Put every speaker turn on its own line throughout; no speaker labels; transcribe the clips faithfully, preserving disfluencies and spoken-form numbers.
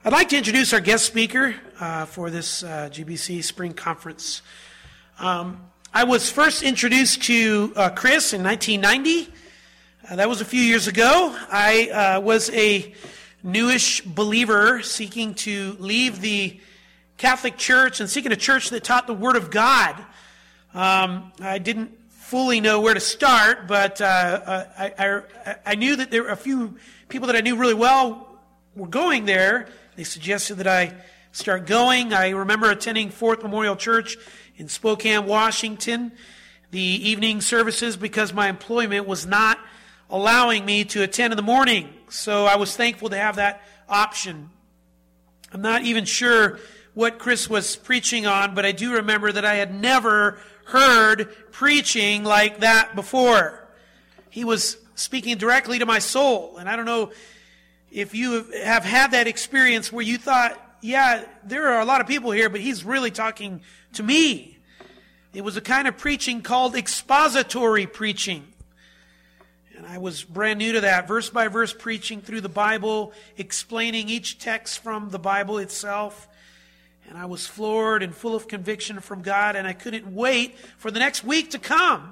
I'd like to introduce our guest speaker uh, for this uh, G B C Spring Conference. Um, I was first introduced to uh, Chris in nineteen ninety. Uh, that was a few years ago. I uh, was a newish believer seeking to leave the Catholic Church and seeking a church that taught the Word of God. Um, I didn't fully know where to start, but uh, I, I, I knew that there were a few people that I knew really well were going there. They suggested that I start going. I remember attending Fourth Memorial Church in Spokane, Washington, the evening services, because my employment was not allowing me to attend in the morning. So I was thankful to have that option. I'm not even sure what Chris was preaching on, but I do remember that I had never heard preaching like that before. He was speaking directly to my soul, and I don't know if you have had that experience where you thought, yeah, there are a lot of people here, but he's really talking to me. It was a kind of preaching called expository preaching. And I was brand new to that, verse by verse preaching through the Bible, explaining each text from the Bible itself. And I was floored and full of conviction from God, and I couldn't wait for the next week to come.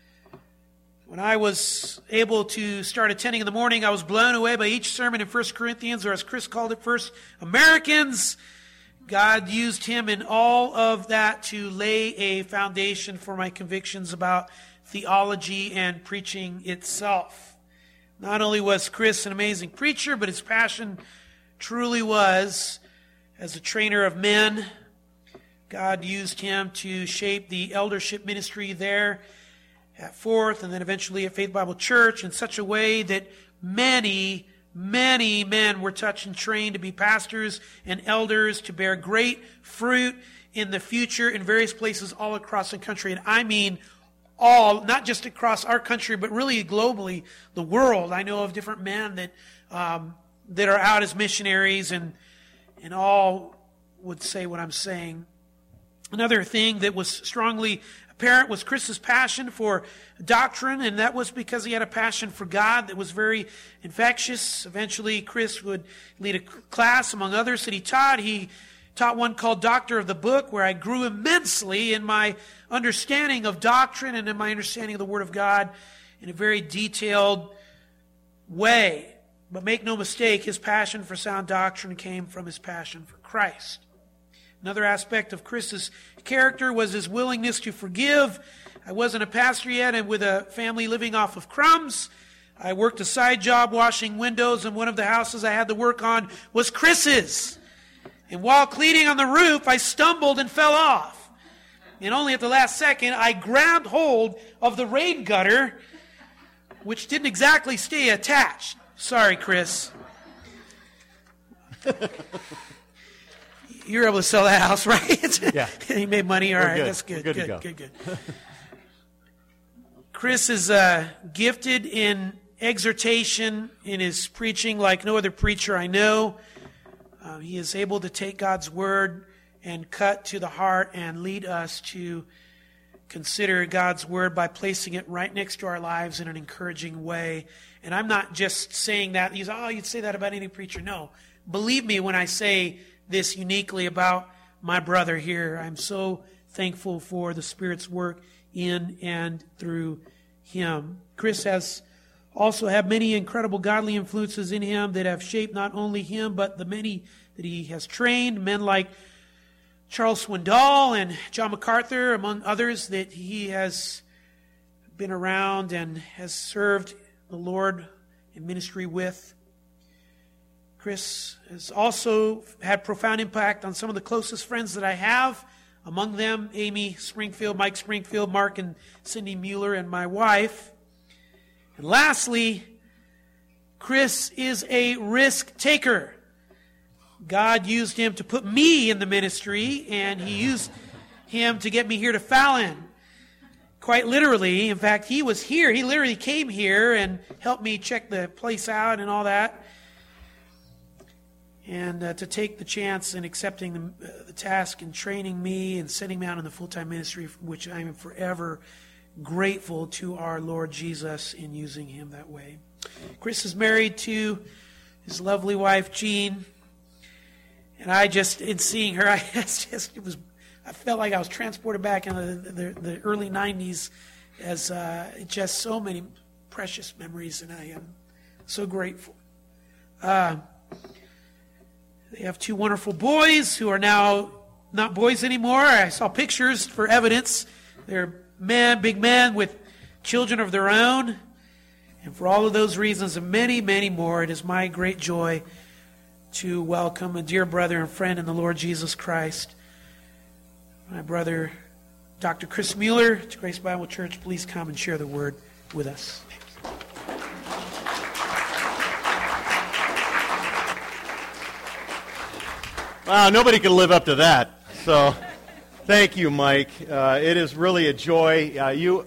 When I was able to start attending in the morning, I was blown away by each sermon in First Corinthians, or as Chris called it, First Americans. God used him in all of that to lay a foundation for my convictions about theology and preaching itself. Not only was Chris an amazing preacher, but his passion truly was as a trainer of men. God used him to shape the eldership ministry there at Fourth, and then eventually at Faith Bible Church, in such a way that many, many men were touched and trained to be pastors and elders, to bear great fruit in the future in various places all across the country. And I mean all, not just across our country, but really globally, the world. I know of different men that um, that are out as missionaries, and and all would say what I'm saying. Another thing that was strongly apparent was Chris's passion for doctrine, and that was because he had a passion for God that was very infectious. Eventually, Chris would lead a class among others that he taught. He taught one called Doctor of the Book, where I grew immensely in my understanding of doctrine and in my understanding of the Word of God in a very detailed way. But make no mistake, his passion for sound doctrine came from his passion for Christ. Another aspect of Chris's character was his willingness to forgive. I wasn't a pastor yet, and with a family living off of crumbs, I worked a side job washing windows, and one of the houses I had to work on was Chris's. And while cleaning on the roof, I stumbled and fell off. And only at the last second, I grabbed hold of the rain gutter, which didn't exactly stay attached. Sorry, Chris. You're able to sell that house, right?
Yeah.
He made money. All
We're
right,
good.
that's good.
Good,
Good,
good,
good, good, good. Chris is uh, gifted in exhortation in his preaching like no other preacher I know. Uh, he is able to take God's word and cut to the heart and lead us to consider God's word by placing it right next to our lives in an encouraging way. And I'm not just saying that. You say, oh, you'd say that about any preacher. No. Believe me when I say this uniquely about my brother here. I'm so thankful for the Spirit's work in and through him. Chris has also had many incredible godly influences in him that have shaped not only him, but the many that he has trained. Men like Charles Swindoll and John MacArthur, among others, that he has been around and has served the Lord in ministry with. Chris has also had profound impact on some of the closest friends that I have. Among them, Amy Springfield, Mike Springfield, Mark and Cindy Mueller, and my wife. And lastly, Chris is a risk taker. God used him to put me in the ministry, and he used him to get me here to Fallon. Quite literally. In fact, he was here. He literally came here and helped me check the place out and all that. And uh, to take the chance in accepting the, uh, the task and training me and sending me out in the full-time ministry, for which I am forever grateful to our Lord Jesus in using him that way. Chris is married to his lovely wife, Jean. And I just, in seeing her, I just, it was, I felt like I was transported back into the, the, the early nineties as uh, just so many precious memories, and I am so grateful. Uh, they have two wonderful boys who are now not boys anymore. I saw pictures for evidence. They're men, big men with children of their own. And for all of those reasons and many, many more, it is my great joy to welcome a dear brother and friend in the Lord Jesus Christ, my brother, Doctor Chris Mueller, to Grace Bible Church. Please come and share the word with us.
Wow, nobody can live up to that. So, thank you, Mike. Uh, it is really a joy. Uh, you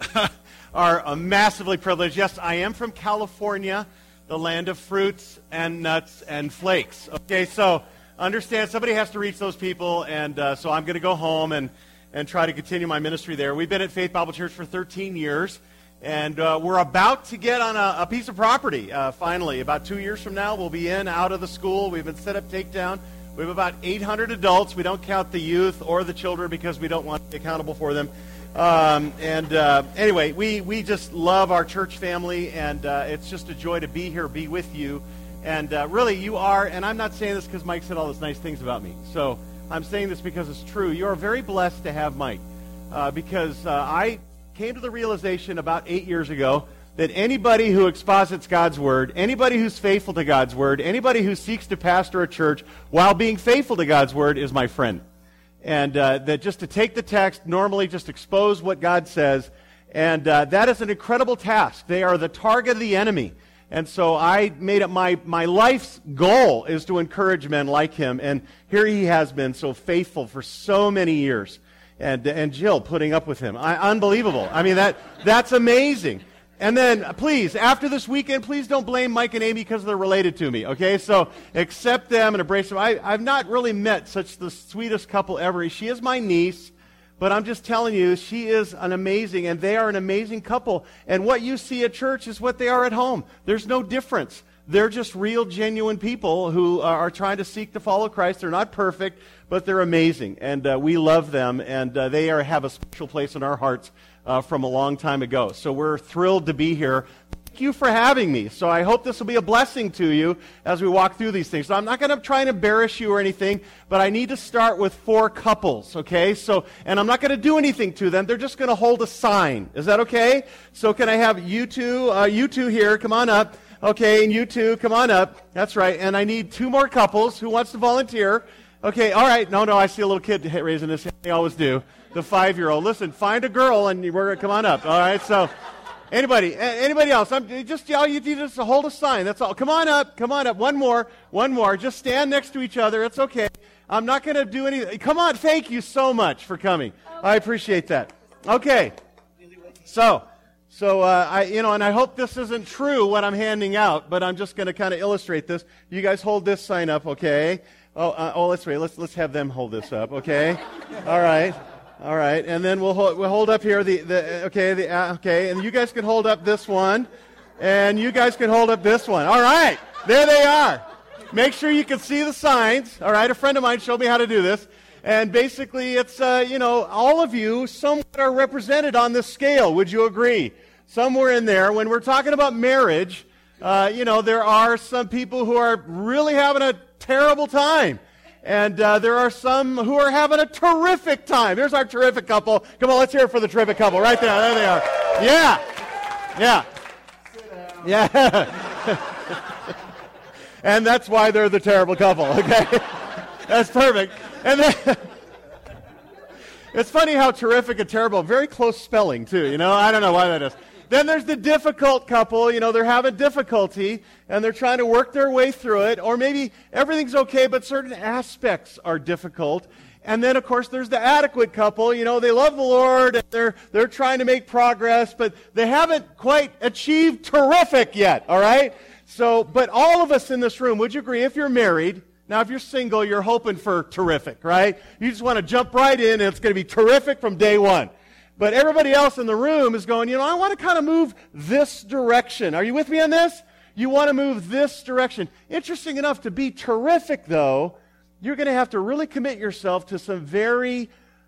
are a massively privileged. Yes, I am from California, the land of fruits and nuts and flakes. Okay, so understand somebody has to reach those people, and uh, so I'm going to go home and, and try to continue my ministry there. We've been at Faith Bible Church for thirteen years, and uh, we're about to get on a, a piece of property, uh, finally. About two years from now, we'll be in, out of the school. We've been set up takedown. We have about eight hundred adults. We don't count the youth or the children because we don't want to be accountable for them. Um, and uh, anyway, we, we just love our church family, and uh, it's just a joy to be here, be with you. And uh, really, you are, and I'm not saying this because Mike said all those nice things about me. So I'm saying this because it's true. You are very blessed to have Mike, uh, because uh, I came to the realization about eight years ago that anybody who exposits God's Word, anybody who's faithful to God's Word, anybody who seeks to pastor a church while being faithful to God's Word is my friend. And uh, that just to take the text, normally just expose what God says, and uh, that is an incredible task. They are the target of the enemy. And so I made it my, my life's goal is to encourage men like him, and here he has been so faithful for so many years. And, and Jill putting up with him. I, unbelievable. I mean, that that's amazing. And then, please, after this weekend, please don't blame Mike and Amy because they're related to me, okay? So accept them and embrace them. I, I've not really met such the sweetest couple ever. She is my niece, but I'm just telling you, she is an amazing, and they are an amazing couple. And what you see at church is what they are at home. There's no difference. They're just real, genuine people who are trying to seek to follow Christ. They're not perfect, but they're amazing. And uh, we love them, and uh, they are have a special place in our hearts Uh, from a long time ago. So we're thrilled to be here. Thank you for having me. So I hope this will be a blessing to you as we walk through these things. So I'm not going to try and embarrass you or anything, but I need to start with four couples, okay? So, and I'm not going to do anything to them. They're just going to hold a sign. Is that okay? So can I have you two, uh, you two here, come on up. Okay, and you two, come on up. That's right. And I need two more couples. Who wants to volunteer? Okay, all right. No, no, I see a little kid raising his hand. They always do. The five-year-old. Listen, find a girl and we're going to come on up. All right, so anybody, anybody else? I'm just all you need is to hold a sign. That's all. Come on up. Come on up. One more. One more. Just stand next to each other. It's okay. I'm not going to do anything. Come on. Thank you so much for coming. I appreciate that. Okay. So, so uh, I, you know, and I hope this isn't true what I'm handing out, but I'm just going to kind of illustrate this. You guys hold this sign up, okay? Oh, uh, oh, let's wait. Let's let's have them hold this up, okay? All right. All right, and then we'll hold, we'll hold up here the, the okay the uh, okay, and you guys can hold up this one, and you guys can hold up this one. All right, there they are. Make sure you can see the signs. All right, a friend of mine showed me how to do this, and basically it's uh, you know all of you somewhat are represented on this scale. Would you agree? Somewhere in there, when we're talking about marriage, uh, you know there are some people who are really having a terrible time. And uh, there are some who are having a terrific time. There's our terrific couple. Come on, let's hear it for the terrific couple. Right there. There they are. Yeah. Yeah. Yeah. And that's why they're the terrible couple, okay? That's perfect. And then it's funny how terrific and terrible, very close spelling too, you know? I don't know why that is. Then there's the difficult couple, you know, they're having difficulty, and they're trying to work their way through it, or maybe everything's okay, but certain aspects are difficult. And then, of course, there's the adequate couple, you know, they love the Lord, and they're, they're trying to make progress, but they haven't quite achieved terrific yet, all right? So, but all of us in this room, would you agree, if you're married, now if you're single, you're hoping for terrific, right? You just want to jump right in, and it's going to be terrific from day one. But everybody else in the room is going, you know, I want to kind of move this direction. Are you with me on this? You want to move this direction. Interesting enough, to be terrific, though, you're going to have to really commit yourself to some very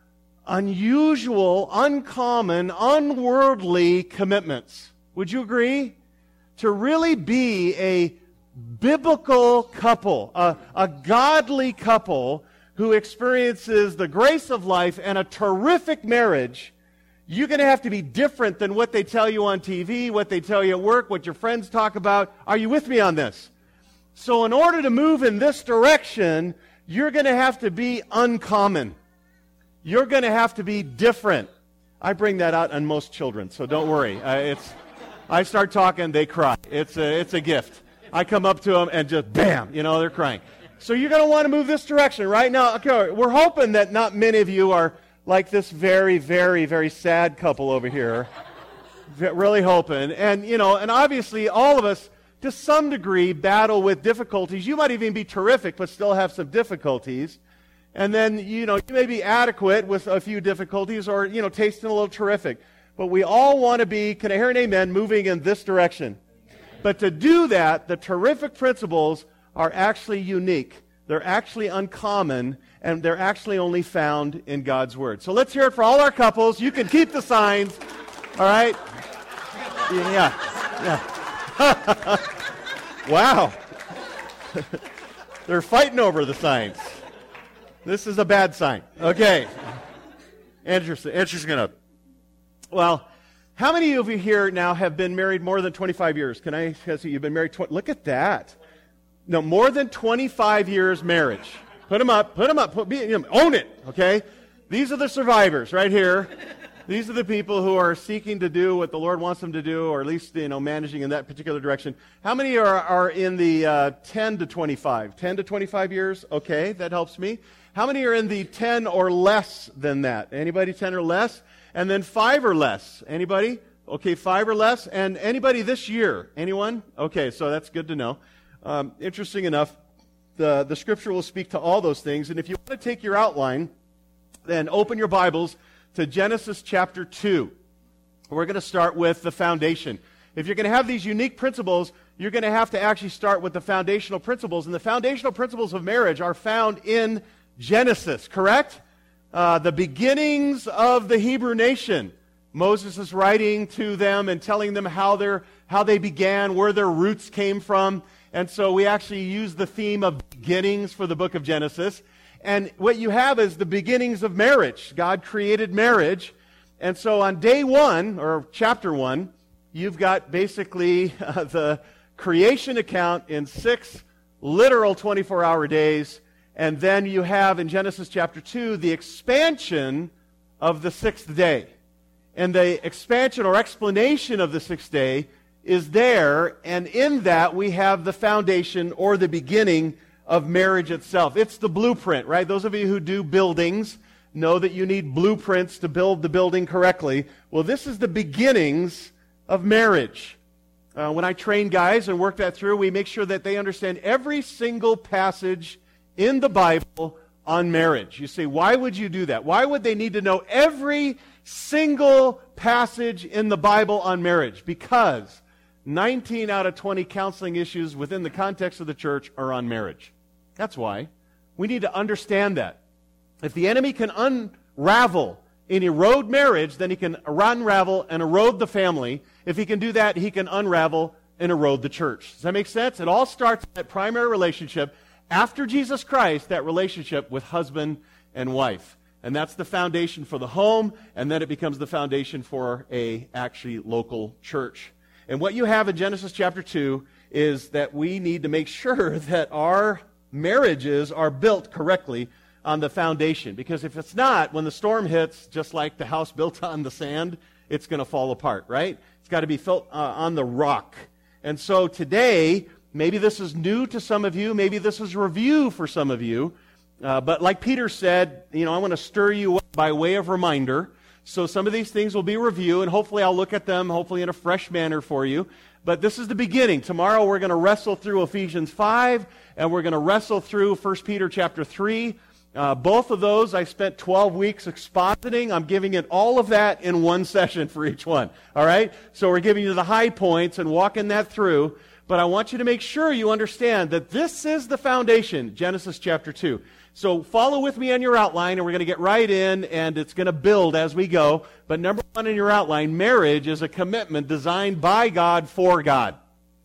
unusual, uncommon, unworldly commitments. Would you agree? To really be a biblical couple, a, a godly couple who experiences the grace of life and a terrific marriage, you're going to have to be different than what they tell you on T V, what they tell you at work, what your friends talk about. Are you with me on this? So in order to move in this direction, you're going to have to be uncommon. You're going to have to be different. I bring that out on most children, so don't worry. Uh, it's, I start talking, they cry. It's a, it's a gift. I come up to them and just bam, you know, they're crying. So you're going to want to move this direction right now. Okay, we're hoping that not many of you are like this very, very, very sad couple over here. Really hoping. And, you know, and obviously all of us, to some degree, battle with difficulties. You might even be terrific, but still have some difficulties. And then, you know, you may be adequate with a few difficulties or, you know, tasting a little terrific. But we all want to be, can I hear an amen, moving in this direction. But to do that, the terrific principles are actually unique. They're actually uncommon, and they're actually only found in God's Word. So let's hear it for all our couples. You can keep the signs, all right? Yeah, yeah. Wow. They're fighting over the signs. This is a bad sign. Okay. Interesting. Interesting enough. Well, how many of you here now have been married more than twenty-five years? Can I see you've been married? twenty Look at that. No, more than twenty-five years marriage. Put them up. Put them up. Put, be, you know, own it. Okay. These are the survivors right here. These are the people who are seeking to do what the Lord wants them to do, or at least, you know, managing in that particular direction. How many are, are in the uh, ten to twenty-five? ten to twenty-five years? Okay, that helps me. How many are in the ten or less than that? Anybody ten or less? And then five or less? Anybody? Okay, five or less. And anybody this year? Anyone? Okay, so that's good to know. Um, interesting enough, the, the Scripture will speak to all those things. And if you want to take your outline, then open your Bibles to Genesis chapter two. We're going to start with the foundation. If you're going to have these unique principles, you're going to have to actually start with the foundational principles. And the foundational principles of marriage are found in Genesis, correct? Uh, the beginnings of the Hebrew nation. Moses is writing to them and telling them how, they're, how they began, where their roots came from. And so we actually use the theme of beginnings for the book of Genesis. And what you have is the beginnings of marriage. God created marriage. And so on day one, or chapter one, you've got basically uh, the creation account in six literal twenty-four hour days. And then you have in Genesis chapter two the expansion of the sixth day. And the expansion or explanation of the sixth day is there. And in that we have the foundation or the beginning of marriage itself. It's the blueprint, right? Those of you who do buildings know that you need blueprints to build the building correctly. Well, this is the beginnings of marriage. Uh, when I train guys and work that through, we make sure that they understand every single passage in the Bible on marriage. You say, why would you do that? Why would they need to know every single passage in the Bible on marriage? Because nineteen out of twenty counseling issues within the context of the church are on marriage. That's why. We need to understand that. If the enemy can unravel and erode marriage, then he can unravel and erode the family. If he can do that, he can unravel and erode the church. Does that make sense? It all starts at that primary relationship after Jesus Christ, that relationship with husband and wife. And that's the foundation for the home, and then it becomes the foundation for a actually local church. And what you have in Genesis chapter two is that we need to make sure that our marriages are built correctly on the foundation. Because if it's not, when the storm hits, just like the house built on the sand, it's going to fall apart, right? It's got to be built uh, on the rock. And so today, maybe this is new to some of you, maybe this is review for some of you, uh, but like Peter said, you know, I want to stir you up by way of reminder. So some of these things will be review, and hopefully I'll look at them, hopefully in a fresh manner for you. But this is the beginning. Tomorrow we're going to wrestle through Ephesians five, and we're going to wrestle through First Peter chapter three. Uh, both of those I spent twelve weeks expositing. I'm giving it all of that in one session for each one. All right? So we're giving you the high points and walking that through. But I want you to make sure you understand that this is the foundation, Genesis chapter two. So follow with me on your outline, and we're going to get right in, and it's going to build as we go. But number one in your outline, marriage is a commitment designed by God for God.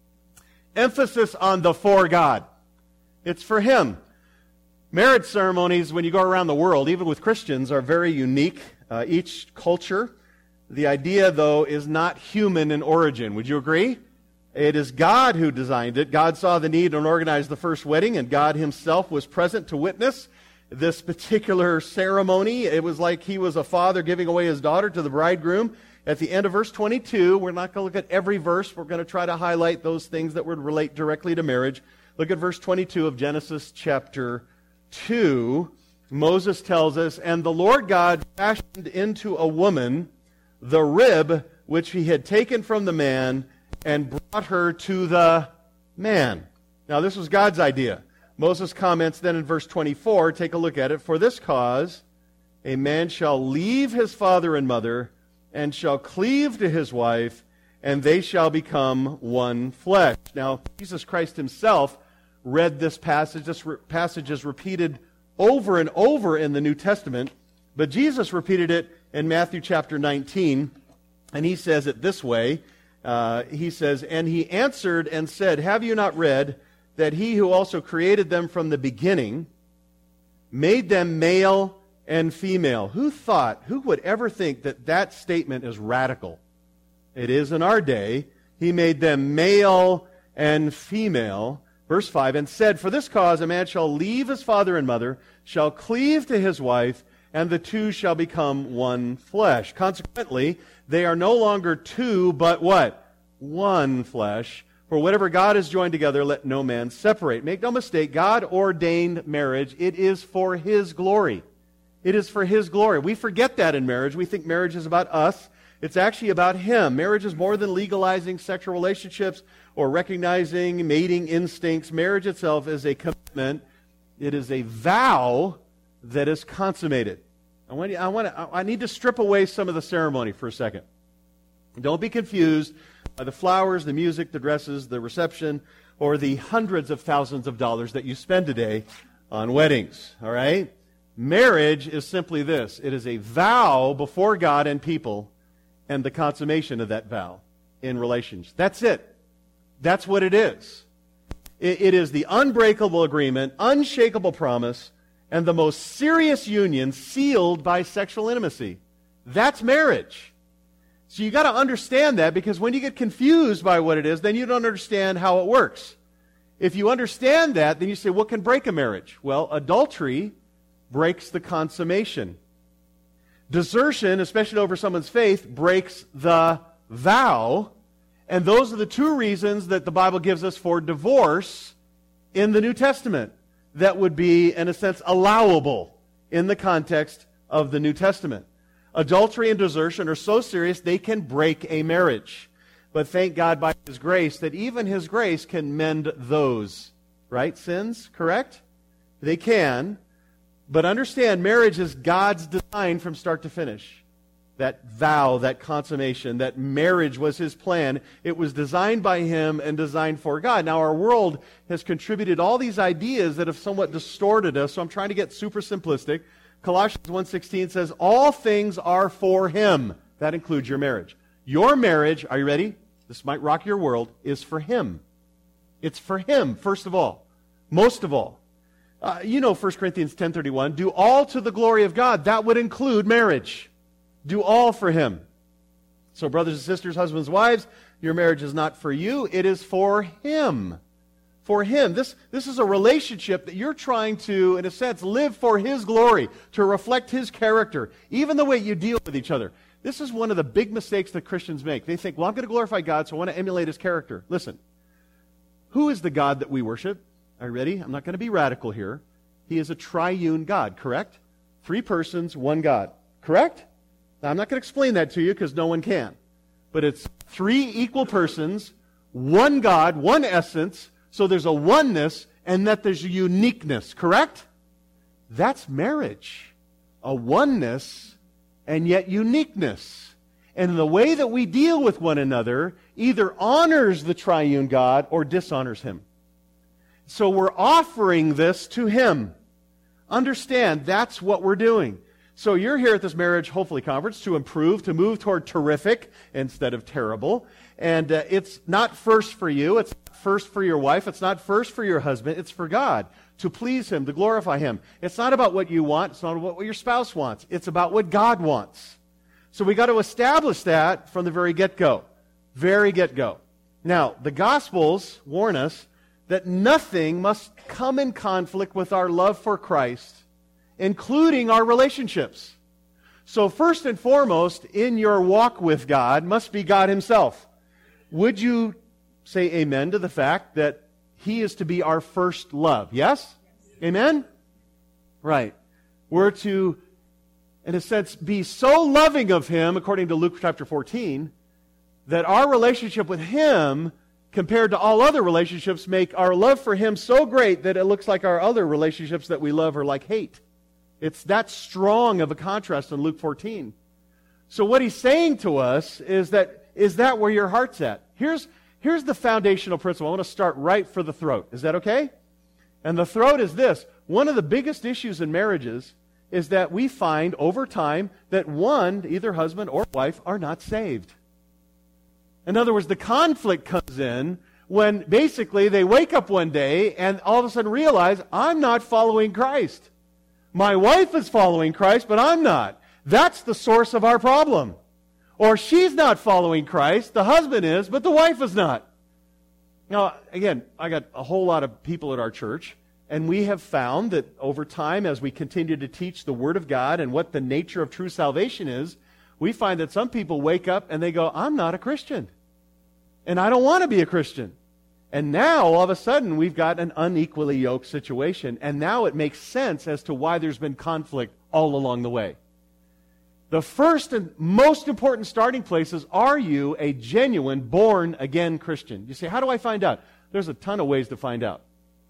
Emphasis on the for God. It's for Him. Marriage ceremonies, when you go around the world, even with Christians, are very unique. Uh, each culture. The idea, though, is not human in origin. Would you agree? It is God who designed it. God saw the need and organized the first wedding, and God Himself was present to witness this particular ceremony. It was like He was a father giving away His daughter to the bridegroom. At the end of verse twenty-two, we're not going to look at every verse. We're going to try to highlight those things that would relate directly to marriage. Look at verse twenty-two of Genesis chapter two. Moses tells us, "And the Lord God fashioned into a woman the rib which He had taken from the man, and brought her to the man." Now, this was God's idea. Moses comments then in verse twenty-four, take a look at it. "For this cause, a man shall leave his father and mother, and shall cleave to his wife, and they shall become one flesh." Now, Jesus Christ Himself read this passage. This re- passage is repeated over and over in the New Testament, but Jesus repeated it in Matthew chapter nineteen, and He says it this way. Uh, he says, "And He answered and said, Have you not read that He who also created them from the beginning made them male and female?" Who thought, who would ever think that that statement is radical? It is in our day. He made them male and female. Verse five, "And said, For this cause a man shall leave his father and mother, shall cleave to his wife, and the two shall become one flesh." Consequently, they are no longer two, but what? One flesh. "For whatever God has joined together, let no man separate." Make no mistake, God ordained marriage. It is for His glory. It is for His glory. We forget that in marriage. We think marriage is about us. It's actually about Him. Marriage is more than legalizing sexual relationships or recognizing mating instincts. Marriage itself is a commitment. It is a vow that is consummated. I want, I, want to, I need to strip away some of the ceremony for a second. Don't be confused by the flowers, the music, the dresses, the reception, or the hundreds of thousands of dollars that you spend today on weddings. All right? Marriage is simply this. It is a vow before God and people, and the consummation of that vow in relations. That's it. That's what it is. It, it is the unbreakable agreement, unshakable promise, and the most serious union sealed by sexual intimacy. That's marriage. So you got to understand that, because when you get confused by what it is, then you don't understand how it works. If you understand that, then you say, what can break a marriage? Well, adultery breaks the consummation. Desertion, especially over someone's faith, breaks the vow. And those are the two reasons that the Bible gives us for divorce in the New Testament. That would be, in a sense, allowable in the context of the New Testament. Adultery and desertion are so serious they can break a marriage. But thank God by His grace that even His grace can mend those, right? Sins, correct? They can. But understand, marriage is God's design from start to finish. That vow, that consummation, that marriage was His plan. It was designed by Him and designed for God. Now, our world has contributed all these ideas that have somewhat distorted us, so I'm trying to get super simplistic. Colossians one sixteen says, all things are for Him. That includes your marriage. Your marriage, are you ready? This might rock your world, is for Him. It's for Him, first of all. Most of all. Uh, you know First Corinthians ten thirty-one, do all to the glory of God. That would include marriage. Do all for Him. So brothers and sisters, husbands, wives, your marriage is not for you. It is for Him. For Him. This, this is a relationship that you're trying to, in a sense, live for His glory, to reflect His character, even the way you deal with each other. This is one of the big mistakes that Christians make. They think, well, I'm going to glorify God, so I want to emulate His character. Listen, who is the God that we worship? Are you ready? I'm not going to be radical here. He is a triune God, correct? Three persons, one God, correct? Now, I'm not going to explain that to you because no one can. But it's three equal persons, one God, one essence, so there's a oneness, and that there's a uniqueness, correct? That's marriage. A oneness, and yet uniqueness. And the way that we deal with one another either honors the triune God or dishonors Him. So we're offering this to Him. Understand, that's what we're doing. So you're here at this marriage, hopefully, conference to improve, to move toward terrific instead of terrible. And uh, it's not first for you. It's not first for your wife. It's not first for your husband. It's for God, to please Him, to glorify Him. It's not about what you want. It's not about what your spouse wants. It's about what God wants. So we got to establish that from the very get-go. Very get-go. Now, the Gospels warn us that nothing must come in conflict with our love for Christ, including our relationships. So first and foremost, in your walk with God must be God Himself. Would you say amen to the fact that He is to be our first love? Yes? Amen? Right. We're to, in a sense, be so loving of Him, according to Luke chapter fourteen, that our relationship with Him, compared to all other relationships, make our love for Him so great that it looks like our other relationships that we love are like hate. It's that strong of a contrast in Luke fourteen. So what He's saying to us is that, is that where your heart's at? Here's, here's the foundational principle. I want to start right for the throat. Is that okay? And the throat is this. One of the biggest issues in marriages is that we find over time that one, either husband or wife, are not saved. In other words, the conflict comes in when basically they wake up one day and all of a sudden realize, I'm not following Christ. My wife is following Christ, but I'm not. That's the source of our problem. Or she's not following Christ, the husband is, but the wife is not. Now, again, I got a whole lot of people at our church, and we have found that over time, as we continue to teach the Word of God and what the nature of true salvation is, we find that some people wake up and they go, I'm not a Christian. And I don't want to be a Christian. And now, all of a sudden, we've got an unequally yoked situation. And now it makes sense as to why there's been conflict all along the way. The first and most important starting place is, are you a genuine, born-again Christian? You say, how do I find out? There's a ton of ways to find out.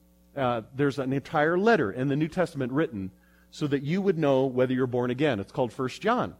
Uh, there's an entire letter in the New Testament written so that you would know whether you're born again. It's called First John.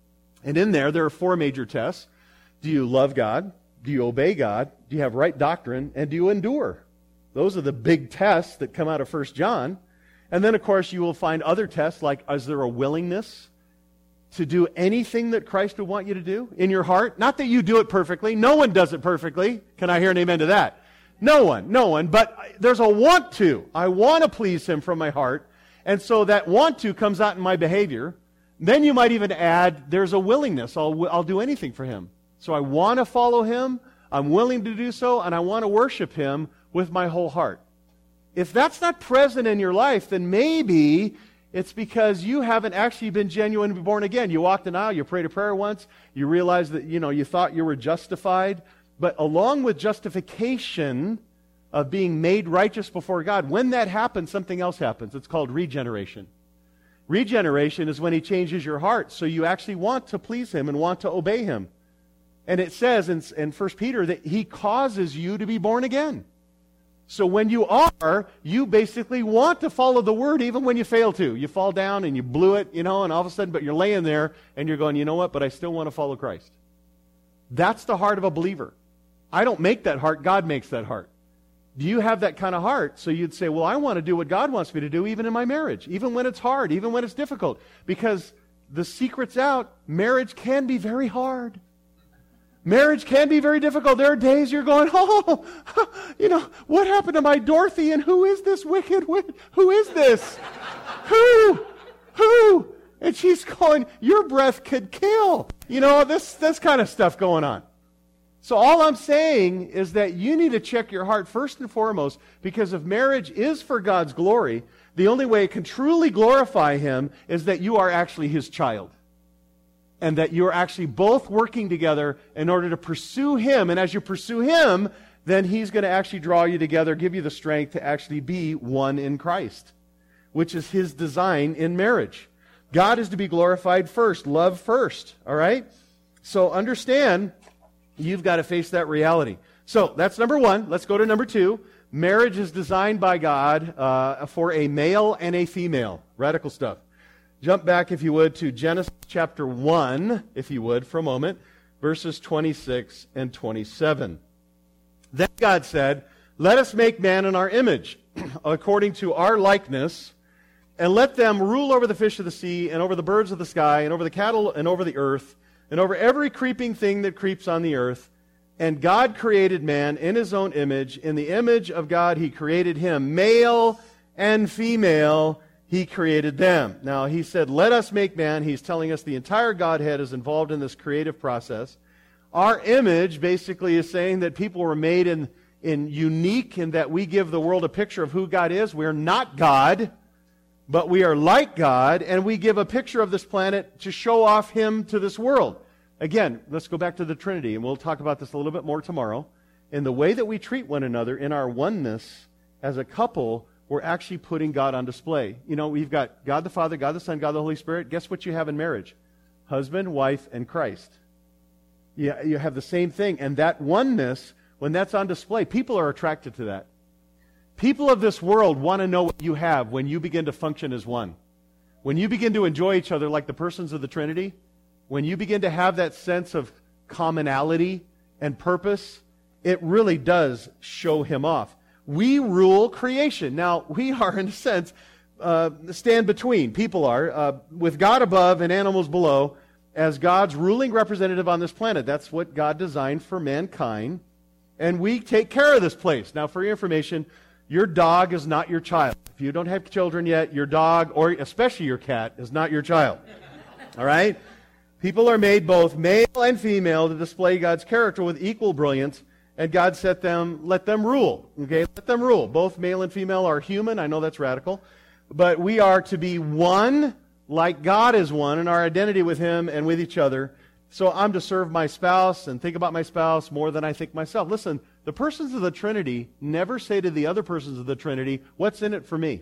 And in there, there are four major tests. Do you love God? Do you obey God? Do you have right doctrine? And do you endure? Those are the big tests that come out of First John. And then, of course, you will find other tests like, is there a willingness to do anything that Christ would want you to do in your heart? Not that you do it perfectly. No one does it perfectly. Can I hear an amen to that? No one, no one. But there's a want to. I want to please Him from my heart. And so that want to comes out in my behavior. Then you might even add, there's a willingness. I'll, I'll do anything for Him. So I want to follow Him. I'm willing to do so. And I want to worship Him with my whole heart. If that's not present in your life, then maybe it's because you haven't actually been genuinely born again. You walked an aisle, you prayed a prayer once, you realized that, you know, you thought you were justified. But along with justification of being made righteous before God, when that happens, something else happens. It's called regeneration. Regeneration is when He changes your heart so you actually want to please Him and want to obey Him. And it says in, in First Peter that He causes you to be born again. So when you are, you basically want to follow the Word even when you fail to. You fall down and you blew it, you know, and all of a sudden, but you're laying there and you're going, you know what, but I still want to follow Christ. That's the heart of a believer. I don't make that heart, God makes that heart. Do you have that kind of heart? So you'd say, well, I want to do what God wants me to do even in my marriage, even when it's hard, even when it's difficult. Because the secret's out, marriage can be very hard. Marriage can be very difficult. There are days you're going, oh, you know, what happened to my Dorothy? And who is this wicked witch? Who is this? Who? Who? And she's going, your breath could kill. You know, this, this kind of stuff going on. So all I'm saying is that you need to check your heart first and foremost, because if marriage is for God's glory, the only way it can truly glorify Him is that you are actually His child. And that you're actually both working together in order to pursue Him. And as you pursue Him, then He's going to actually draw you together, give you the strength to actually be one in Christ, which is His design in marriage. God is to be glorified first, love first, all right? So understand, you've got to face that reality. So that's number one. Let's go to number two. Marriage is designed by God uh, for a male and a female. Radical stuff. Jump back, if you would, to Genesis chapter one, if you would, for a moment. verses twenty-six and twenty-seven. Then God said, "Let us make man in our image, according to our likeness, and let them rule over the fish of the sea, and over the birds of the sky, and over the cattle, and over the earth, and over every creeping thing that creeps on the earth." And God created man in his own image. In the image of God he created him. Male and female he created them. Now he said, "Let us make man." He's telling us the entire Godhead is involved in this creative process. Our image basically is saying that people were made in, in unique, in that we give the world a picture of who God is. We're not God, but we are like God, and we give a picture of this planet to show off him to this world. Again, let's go back to the Trinity, and we'll talk about this a little bit more tomorrow. In the way that we treat one another, in our oneness as a couple, we're actually putting God on display. You know, we've got God the Father, God the Son, God the Holy Spirit. Guess what you have in marriage? Husband, wife, and Christ. You, you have the same thing. And that oneness, when that's on display, people are attracted to that. People of this world want to know what you have when you begin to function as one. When you begin to enjoy each other like the persons of the Trinity, when you begin to have that sense of commonality and purpose, it really does show him off. We rule creation. Now, we are, in a sense, uh, stand between. People are, uh, with God above and animals below, as God's ruling representative on this planet. That's what God designed for mankind. And we take care of this place. Now, for your information, your dog is not your child. If you don't have children yet, your dog, or especially your cat, is not your child. All right? People are made both male and female to display God's character with equal brilliance, and God set them, let them rule. Okay, let them rule. Both male and female are human. I know that's radical. But we are to be one like God is one in our identity with him and with each other. So I'm to serve my spouse and think about my spouse more than I think myself. Listen, the persons of the Trinity never say to the other persons of the Trinity, "What's in it for me?"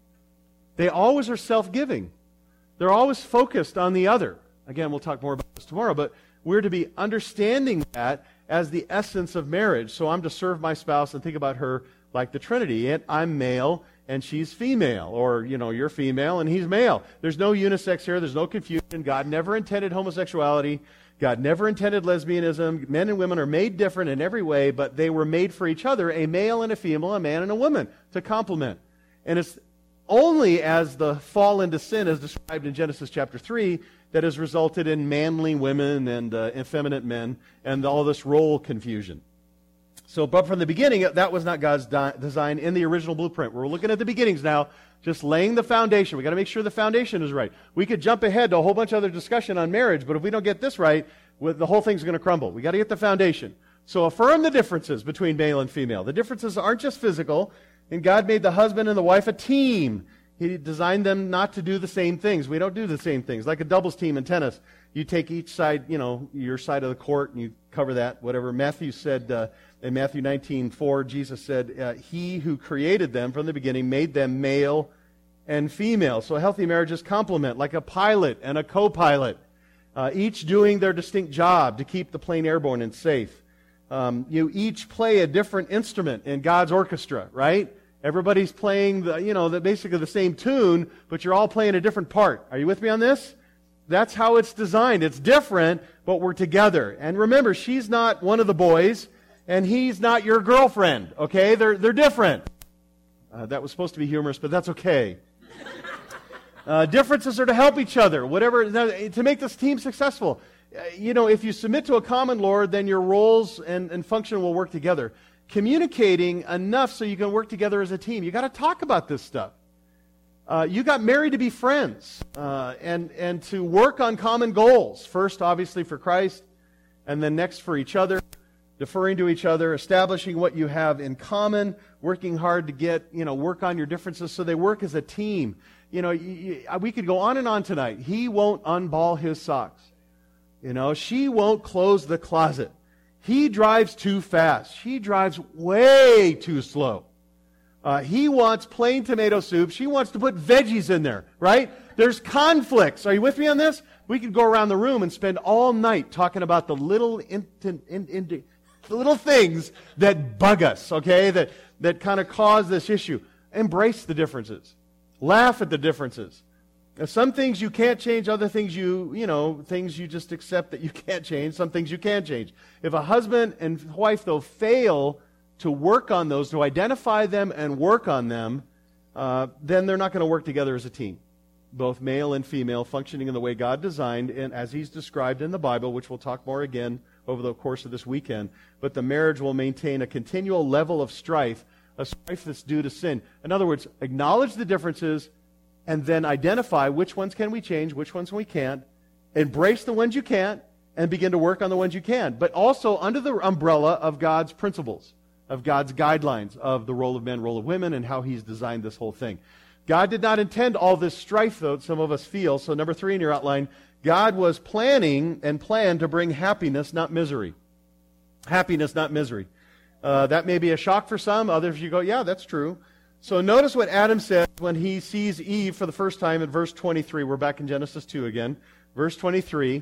They always are self-giving. They're always focused on the other. Again, we'll talk more about this tomorrow, but we're to be understanding that as the essence of marriage. So I'm to serve my spouse and think about her like the Trinity. And I'm male and she's female. Or, you know, you're female and he's male. There's no unisex here. There's no confusion. God never intended homosexuality. God never intended lesbianism. Men and women are made different in every way, but they were made for each other, a male and a female, a man and a woman, to complement. And it's only as the fall into sin as described in Genesis chapter three that has resulted in manly women and uh, effeminate men and all this role confusion. So, but from the beginning, that was not God's di- design in the original blueprint. We're looking at the beginnings now, just laying the foundation. We've got to make sure the foundation is right. We could jump ahead to a whole bunch of other discussion on marriage, but if we don't get this right, the whole thing's going to crumble. We've got to get the foundation. So affirm the differences between male and female. The differences aren't just physical, and God made the husband and the wife a team. He designed them not to do the same things. We don't do the same things. Like a doubles team in tennis. You take each side, you know, your side of the court, and you cover that, whatever. Matthew said, uh, in Matthew nineteen four, Jesus said, uh, He who created them from the beginning made them male and female. So a healthy marriage is complement, like a pilot and a co-pilot, uh, each doing their distinct job to keep the plane airborne and safe. Um, you each play a different instrument in God's orchestra, right? Everybody's playing the, you know, the, basically the same tune, but you're all playing a different part. Are you with me on this? That's how it's designed. It's different, but we're together. And remember, she's not one of the boys, and he's not your girlfriend. Okay, they're they're different. Uh, that was supposed to be humorous, but that's okay. Uh, differences are to help each other, whatever to make this team successful. Uh, you know, if you submit to a common Lord, then your roles and, and function will work together. Communicating enough so you can work together as a team. You got to talk about this stuff. Uh, you got married to be friends uh, and and to work on common goals. First, obviously, for Christ, and then next for each other, deferring to each other, establishing what you have in common, working hard to get you know work on your differences so they work as a team. You know, you, you, we could go on and on tonight. He won't unball his socks. You know, she won't close the closet. He drives too fast. She drives way too slow. Uh, he wants plain tomato soup. She wants to put veggies in there, right? There's conflicts. Are you with me on this? We could go around the room and spend all night talking about the little in, in, in, in, the little things that bug us, okay, that, that kind of cause this issue. Embrace the differences. Laugh at the differences. Some things you can't change, other things you, you know, things you just accept that you can't change, some things you can change. If a husband and wife, though, fail to work on those, to identify them and work on them, uh, then they're not going to work together as a team. Both male and female functioning in the way God designed and as He's described in the Bible, which we'll talk more again over the course of this weekend. But the marriage will maintain a continual level of strife, a strife that's due to sin. In other words, acknowledge the differences and then identify which ones can we change, which ones we can't. Embrace the ones you can't and begin to work on the ones you can. But also under the umbrella of God's principles, of God's guidelines, of the role of men, role of women, and how He's designed this whole thing. God did not intend all this strife, though, that some of us feel. So number three in your outline, God was planning and planned to bring happiness, not misery. Happiness, not misery. Uh, that may be a shock for some. Others, you go, yeah, that's true. So notice what Adam says when he sees Eve for the first time in verse twenty-three. We're back in Genesis two again. Verse twenty-three.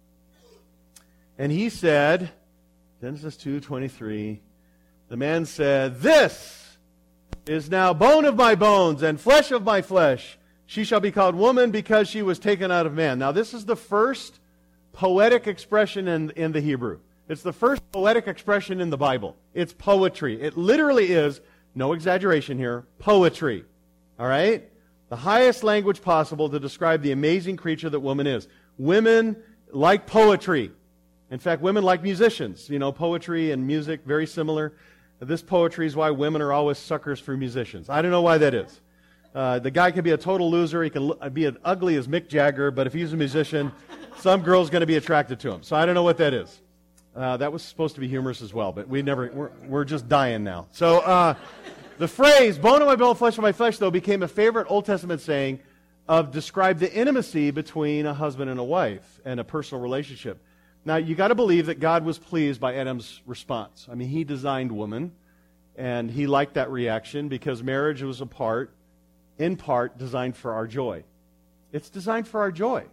And he said, Genesis two twenty-three, the man said, "This is now bone of my bones and flesh of my flesh. She shall be called woman because she was taken out of man." Now this is the first poetic expression in, in the Hebrew. It's the first poetic expression in the Bible. It's poetry. It literally is, no exaggeration here, poetry. All right? The highest language possible to describe the amazing creature that woman is. Women like poetry. In fact, women like musicians. You know, poetry and music, very similar. This poetry is why women are always suckers for musicians. I don't know why that is. Uh, the guy can be a total loser. He can l- be as ugly as Mick Jagger, but if he's a musician, some girl's going to be attracted to him. So I don't know what that is. Uh, that was supposed to be humorous as well, but we never, we're, we're just dying now. So uh, the phrase, bone of my bone, flesh of my flesh, though, became a favorite Old Testament saying of describe the intimacy between a husband and a wife and a personal relationship. Now, you got to believe that God was pleased by Adam's response. I mean, he designed woman, and he liked that reaction because marriage was a part, in part, designed for our joy. It's designed for our joy.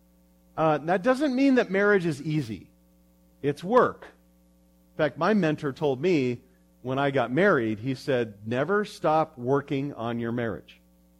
Uh, that doesn't mean that marriage is easy. It's work. In fact, my mentor told me when I got married, he said, never stop working on your marriage.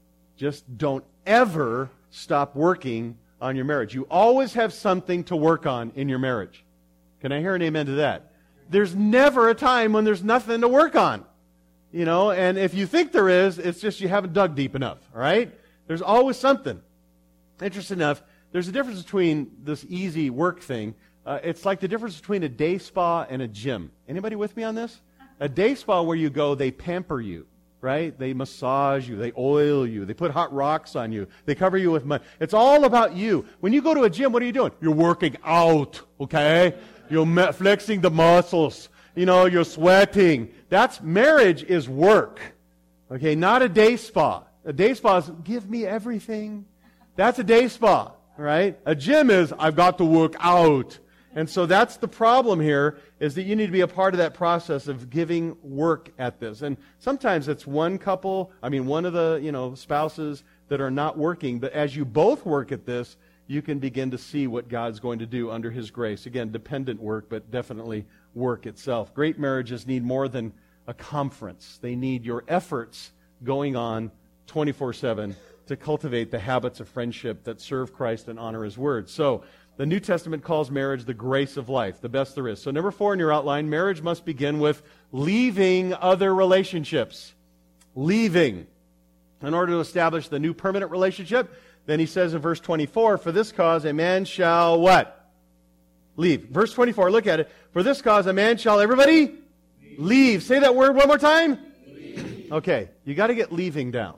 Just don't ever stop working on your marriage. You always have something to work on in your marriage. Can I hear an amen to that? There's never a time when there's nothing to work on. You know, and if you think there is, it's just you haven't dug deep enough, all right? There's always something. Interesting enough, there's a difference between this easy work thing. Uh, it's like the difference between a day spa and a gym. Anybody with me on this? A day spa where you go, they pamper you, right? They massage you, they oil you, they put hot rocks on you, they cover you with mud. It's all about you. When you go to a gym, what are you doing? You're working out, okay? You're flexing the muscles. You know, you're sweating. That's, marriage is work, okay? Not a day spa. A day spa is, give me everything. That's a day spa, right? A gym is, I've got to work out. And so that's the problem here, is that you need to be a part of that process of giving work at this. And sometimes it's one couple, I mean, one of the, you know, spouses that are not working. But as you both work at this, you can begin to see what God's going to do under His grace. Again, dependent work, but definitely work itself. Great marriages need more than a conference. They need your efforts going on twenty-four seven to cultivate the habits of friendship that serve Christ and honor His word. So, the New Testament calls marriage the grace of life, the best there is. So number four in your outline, marriage must begin with leaving other relationships. Leaving. In order to establish the new permanent relationship, then he says in verse twenty-four, for this cause a man shall what? Leave. Verse twenty-four, look at it. For this cause a man shall, everybody? Leave. Leave. Say that word one more time. Leave. Okay, you got to get leaving down.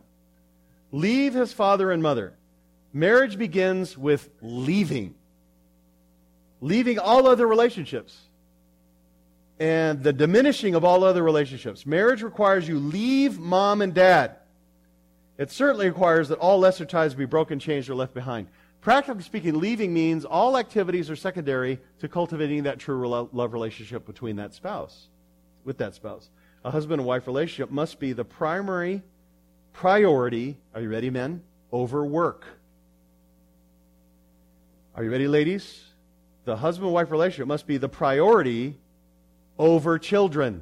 Leave his father and mother. Marriage begins with leaving. Leaving all other relationships and the diminishing of all other relationships. Marriage requires you leave mom and dad. It certainly requires that all lesser ties be broken, changed, or left behind. Practically speaking, leaving means all activities are secondary to cultivating that true love relationship between that spouse, with that spouse. A husband and wife relationship must be the primary priority, are you ready, men? Over work. Are you ready, ladies? The husband-wife relationship must be the priority over children.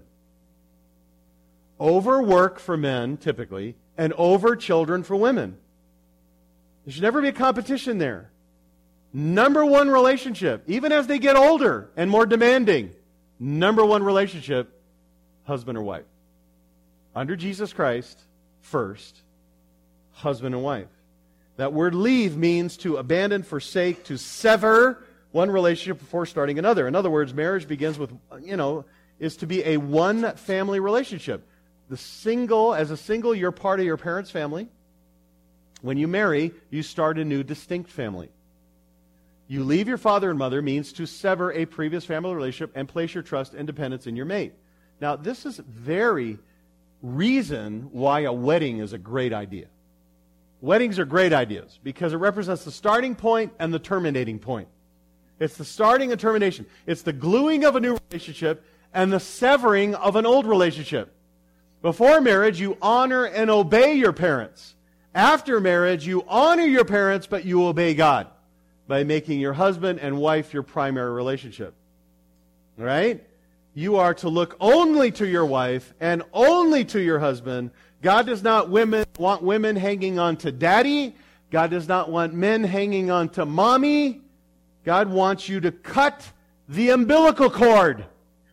Over work for men, typically, and over children for women. There should never be a competition there. Number one relationship, even as they get older and more demanding, number one relationship, husband or wife. Under Jesus Christ, first, husband and wife. That word leave means to abandon, forsake, to sever one relationship before starting another. In other words, marriage begins with, you know, is to be a one family relationship. The single, as a single, you're part of your parents' family. When you marry, you start a new distinct family. You leave your father and mother means to sever a previous family relationship and place your trust and dependence in your mate. Now, this is very reason why a wedding is a great idea. Weddings are great ideas because it represents the starting point and the terminating point. It's the starting and termination. It's the gluing of a new relationship and the severing of an old relationship. Before marriage, you honor and obey your parents. After marriage, you honor your parents, but you obey God by making your husband and wife your primary relationship. All right? You are to look only to your wife and only to your husband. God does not women, want women hanging on to daddy. God does not want men hanging on to mommy. God wants you to cut the umbilical cord.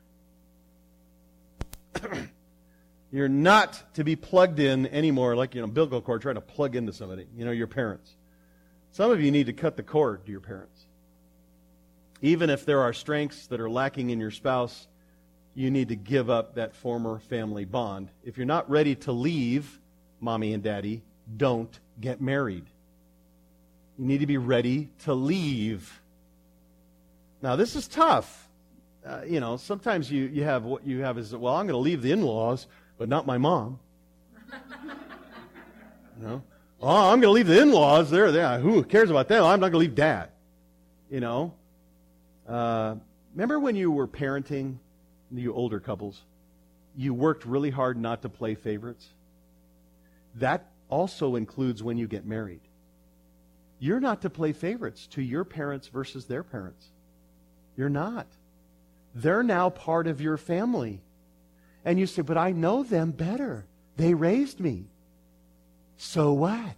You're not to be plugged in anymore like, you know, umbilical cord trying to plug into somebody, you know, your parents. Some of you need to cut the cord to your parents. Even if there are strengths that are lacking in your spouse, you need to give up that former family bond. If you're not ready to leave mommy and daddy, don't get married. You need to be ready to leave. Now, this is tough. Uh, you know, sometimes you, you have what you have is, well, I'm going to leave the in-laws, but not my mom. You know? Oh, I'm going to leave the in-laws. They're there. Who cares about them? I'm not going to leave dad. You know? Uh, remember when you were parenting, you older couples, you worked really hard not to play favorites? That also includes when you get married. You're not to play favorites to your parents versus their parents. You're not. They're now part of your family. And you say, but I know them better. They raised me. So what?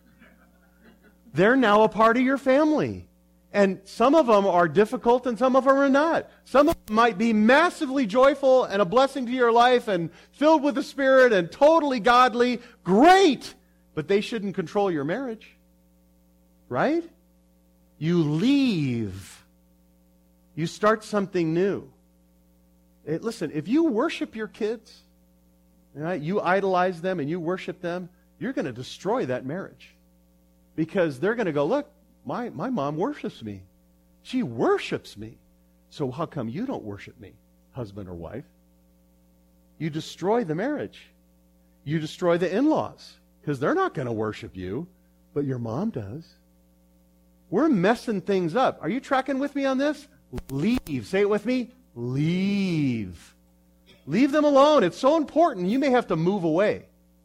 They're now a part of your family. And some of them are difficult and some of them are not. Some of them might be massively joyful and a blessing to your life and filled with the Spirit and totally godly. Great! But they shouldn't control your marriage. Right? You leave. You start something new. It, listen, if you worship your kids, right, you idolize them and you worship them, you're going to destroy that marriage. Because they're going to go, look, my, my mom worships me. She worships me. So how come you don't worship me, husband or wife? You destroy the marriage. You destroy the in-laws. Because they're not going to worship you, but your mom does. We're messing things up. Are you tracking with me on this? Leave. Say it with me. Leave. Leave them alone. It's so important. You may have to move away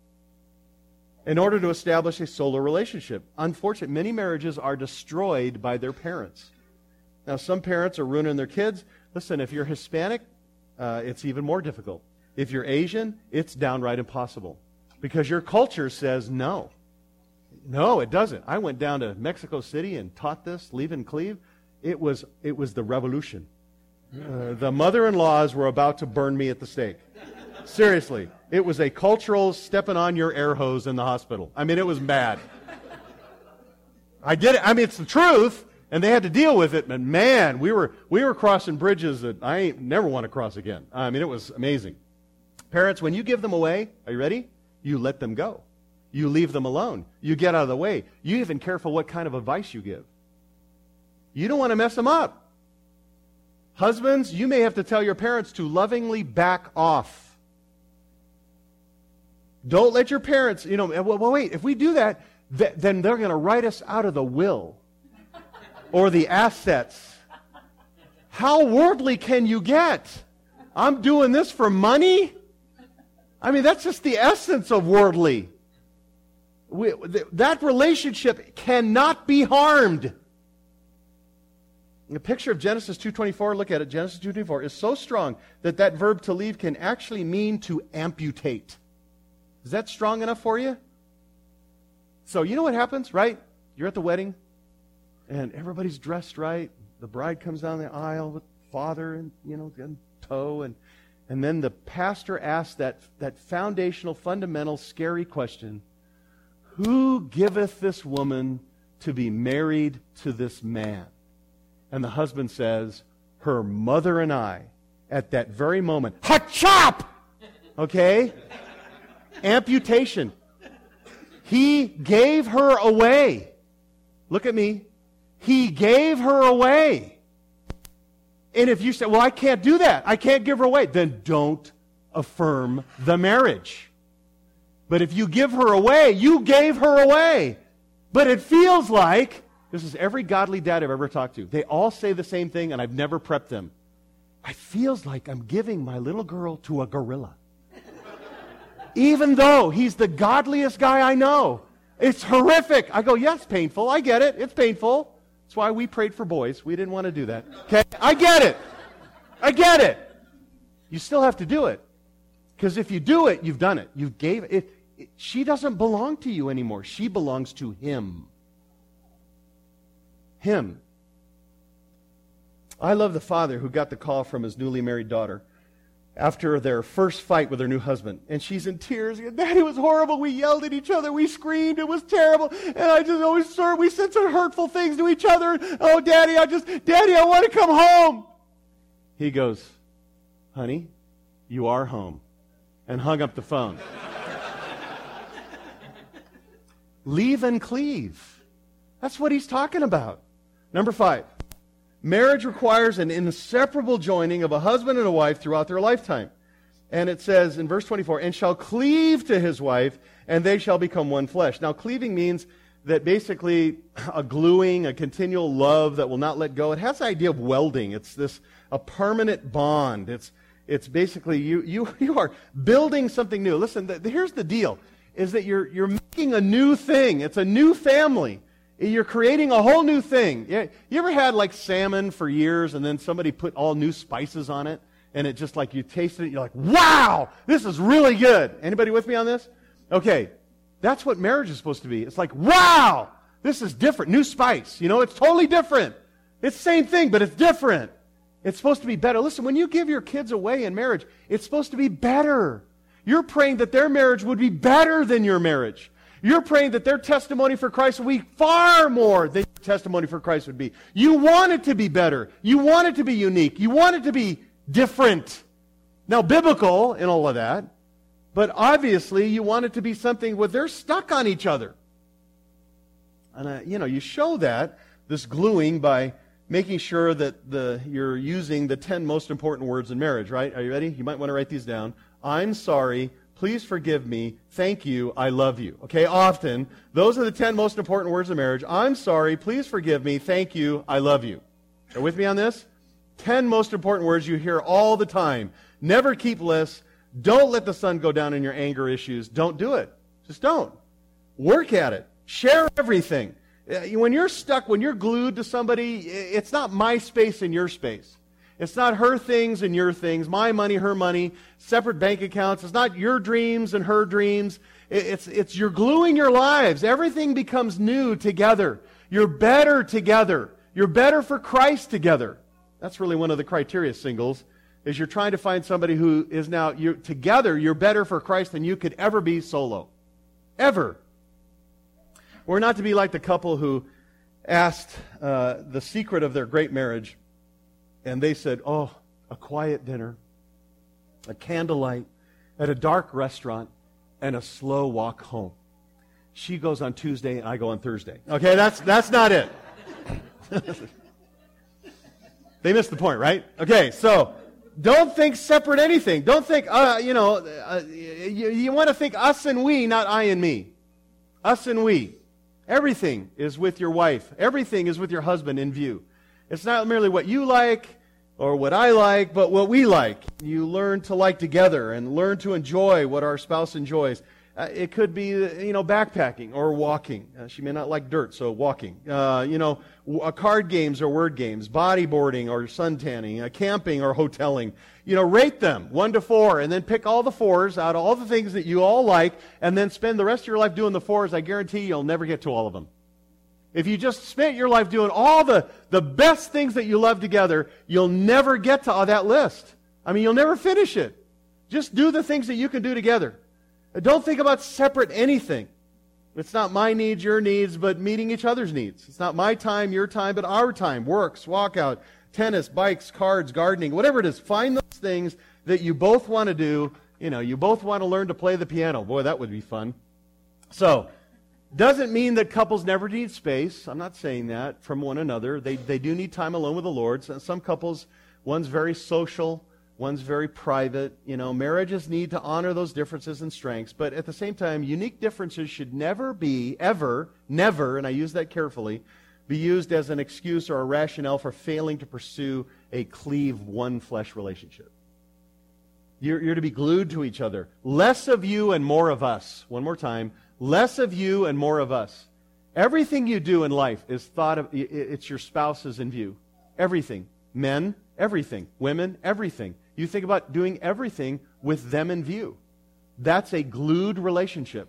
in order to establish a solar relationship. Unfortunately, many marriages are destroyed by their parents. Now, some parents are ruining their kids. Listen, if you're Hispanic, uh, it's even more difficult. If you're Asian, it's downright impossible. Because your culture says no. No, it doesn't. I went down to Mexico City and taught this, Leave and Cleave. It was, it was the revolution. Uh, the mother-in-laws were about to burn me at the stake. Seriously. It was a cultural stepping on your air hose in the hospital. I mean, it was bad. I get it. I mean, it's the truth, and they had to deal with it. But man, we were we were crossing bridges that I ain't, never want to cross again. I mean, it was amazing. Parents, when you give them away, are you ready? You let them go. You leave them alone. You get out of the way. You even careful what kind of advice you give. You don't want to mess them up. Husbands, you may have to tell your parents to lovingly back off. Don't let your parents, you know, well, well wait, if we do that, th- then they're going to write us out of the will or the assets. How worldly can you get? I'm doing this for money? I mean, that's just the essence of worldly. We, th- that relationship cannot be harmed. The picture of Genesis two twenty-four, look at it, Genesis two twenty-four, is so strong that that verb to leave can actually mean to amputate. Is that strong enough for you? So you know what happens, right? you're at the wedding, and everybody's dressed right. The bride comes down the aisle with father and, you know, in tow, and and then the pastor asks that, that foundational, fundamental, scary question, who giveth this woman to be married to this man? And the husband says, her mother and I, at that very moment, ha-chop! Okay? Amputation. He gave her away. Look at me. He gave her away. And if you say, well, I can't do that, I can't give her away, then don't affirm the marriage. But if you give her away, you gave her away. But it feels like, this is every godly dad I've ever talked to, they all say the same thing, and I've never prepped them. It feels like I'm giving my little girl to a gorilla. Even though he's the godliest guy I know. It's horrific. I go, yes, painful. I get it. It's painful. That's why we prayed for boys. We didn't want to do that. Okay? I get it. I get it. You still have to do it. Because if you do it, you've done it. You gave it. it. She doesn't belong to you anymore. She belongs to him. Him. I love the father who got the call from his newly married daughter after their first fight with her new husband. And she's in tears. Daddy, it was horrible. We yelled at each other. We screamed. It was terrible. And I just always, sir, we said some hurtful things to each other. Oh, Daddy, I just, Daddy, I want to come home. He goes, honey, you are home. And hung up the phone. Leave and cleave. That's what he's talking about. Number five. Marriage requires an inseparable joining of a husband and a wife throughout their lifetime. And it says in verse twenty-four, and shall cleave to his wife, and they shall become one flesh. Now, cleaving means that basically a gluing, a continual love that will not let go. It has the idea of welding. It's this, a permanent bond. It's it's basically you you you are building something new. Listen, the, here's the deal, is that you're you're making a new thing. It's a new family. You're creating a whole new thing. You ever had like salmon for years and then somebody put all new spices on it and it just like you taste it, you're like, wow, this is really good. Anybody with me on this? Okay, that's what marriage is supposed to be. It's like, wow, this is different. New spice. You know, it's totally different. It's the same thing, but it's different. It's supposed to be better. Listen, when you give your kids away in marriage, it's supposed to be better. You're praying that their marriage would be better than your marriage. You're praying that their testimony for Christ will be far more than your testimony for Christ would be. You want it to be better. You want it to be unique. You want it to be different. Now, biblical in all of that, but obviously you want it to be something where they're stuck on each other. And, uh, you know, you show that, this gluing, by making sure that the you're using the ten most important words in marriage, right? Are you ready? You might want to write these down. I'm sorry. Please forgive me. Thank you. I love you. Okay, often, those are the ten most important words of marriage. I'm sorry. Please forgive me. Thank you. I love you. Are you with me on this? Ten most important words you hear all the time. Never keep lists. Don't let the sun go down in your anger issues. Don't do it. Just don't. Work at it. Share everything. When you're stuck, when you're glued to somebody, it's not my space and your space. It's not her things and your things, my money, her money, separate bank accounts. It's not your dreams and her dreams. It's, it's you're gluing your lives. Everything becomes new together. You're better together. You're better for Christ together. That's really one of the criteria, singles, is you're trying to find somebody who is now, you're, together, you're better for Christ than you could ever be solo. Ever. We're not to be like the couple who asked uh, the secret of their great marriage. And they said, oh, a quiet dinner, a candlelight, at a dark restaurant, and a slow walk home. She goes on Tuesday, and I go on Thursday. Okay, that's that's not it. They missed the point, right? Okay, so don't think separate anything. Don't think, uh, you know, uh, you, you want to think us and we, not I and me. Us and we. Everything is with your wife. Everything is with your husband in view. It's not merely what you like or what I like, but what we like. You learn to like together and learn to enjoy what our spouse enjoys. Uh, it could be, you know, backpacking or walking. Uh, she may not like dirt, so walking. Uh, you know, w- uh, card games or word games, bodyboarding or suntanning, uh, camping or hoteling. You know, rate them one to four, and then pick all the fours out of all the things that you all like, and then spend the rest of your life doing the fours. I guarantee you'll never get to all of them. If you just spent your life doing all the, the best things that you love together, you'll never get to all that list. I mean, you'll never finish it. Just do the things that you can do together. Don't think about separate anything. It's not my needs, your needs, but meeting each other's needs. It's not my time, your time, but our time. Works, walkout, tennis, bikes, cards, gardening, whatever it is. Find those things that you both want to do. You know, you both want to learn to play the piano. Boy, that would be fun. So, doesn't mean that couples never need space. I'm not saying that from one another. They they do need time alone with the Lord. So some couples, one's very social, one's very private. You know, marriages need to honor those differences and strengths. But at the same time, unique differences should never be, ever, never, and I use that carefully, be used as an excuse or a rationale for failing to pursue a cleave one flesh relationship. You're, you're to be glued to each other. Less of you and more of us. One more time. Less of you and more of us. Everything you do in life is thought of, it's your spouses in view. Everything. Men, everything. Women, everything. You think about doing everything with them in view. That's a glued relationship.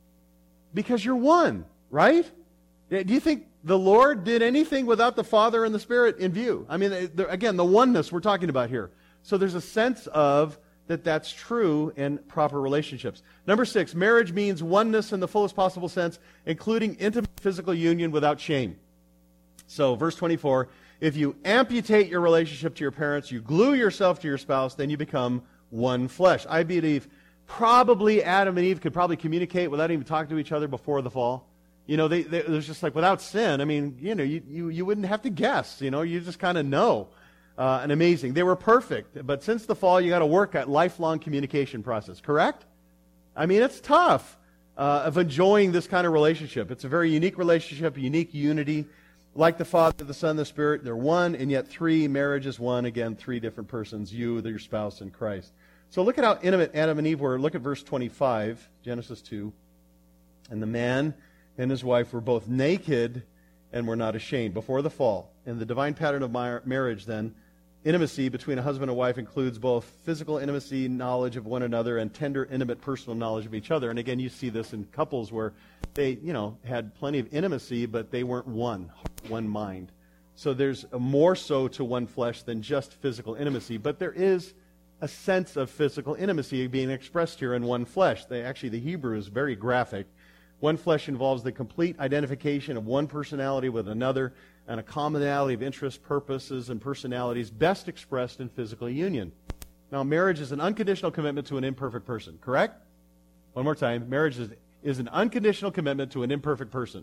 Because you're one, right? Do you think the Lord did anything without the Father and the Spirit in view? I mean, again, the oneness we're talking about here. So there's a sense of that that's true in proper relationships. Number six, marriage means oneness in the fullest possible sense, including intimate physical union without shame. So, verse twenty-four, if you amputate your relationship to your parents, you glue yourself to your spouse, then you become one flesh. I believe probably Adam and Eve could probably communicate without even talking to each other before the fall. You know, they, they, there's just like without sin, I mean, you know, you, you, you wouldn't have to guess, you know, you just kind of know. Uh, and amazing. They were perfect, but since the fall, you got to work at lifelong communication process, correct? I mean, it's tough uh, of enjoying this kind of relationship. It's a very unique relationship, a unique unity. Like the Father, the Son, the Spirit, they're one, and yet three. Marriage is one. Again, three different persons, you, your spouse, and Christ. So look at how intimate Adam and Eve were. Look at verse twenty-five, Genesis two. And the man and his wife were both naked and were not ashamed before the fall. In the divine pattern of marriage, then, intimacy between a husband and wife includes both physical intimacy, knowledge of one another, and tender, intimate, personal knowledge of each other. And again, you see this in couples where they, you know, had plenty of intimacy, but they weren't one, one mind. So there's a more so to one flesh than just physical intimacy. But there is a sense of physical intimacy being expressed here in one flesh. They, actually, the Hebrew is very graphic. One flesh involves the complete identification of one personality with another, and a commonality of interests, purposes, and personalities best expressed in physical union. Now, marriage is an unconditional commitment to an imperfect person, correct? One more time. Marriage is, is an unconditional commitment to an imperfect person.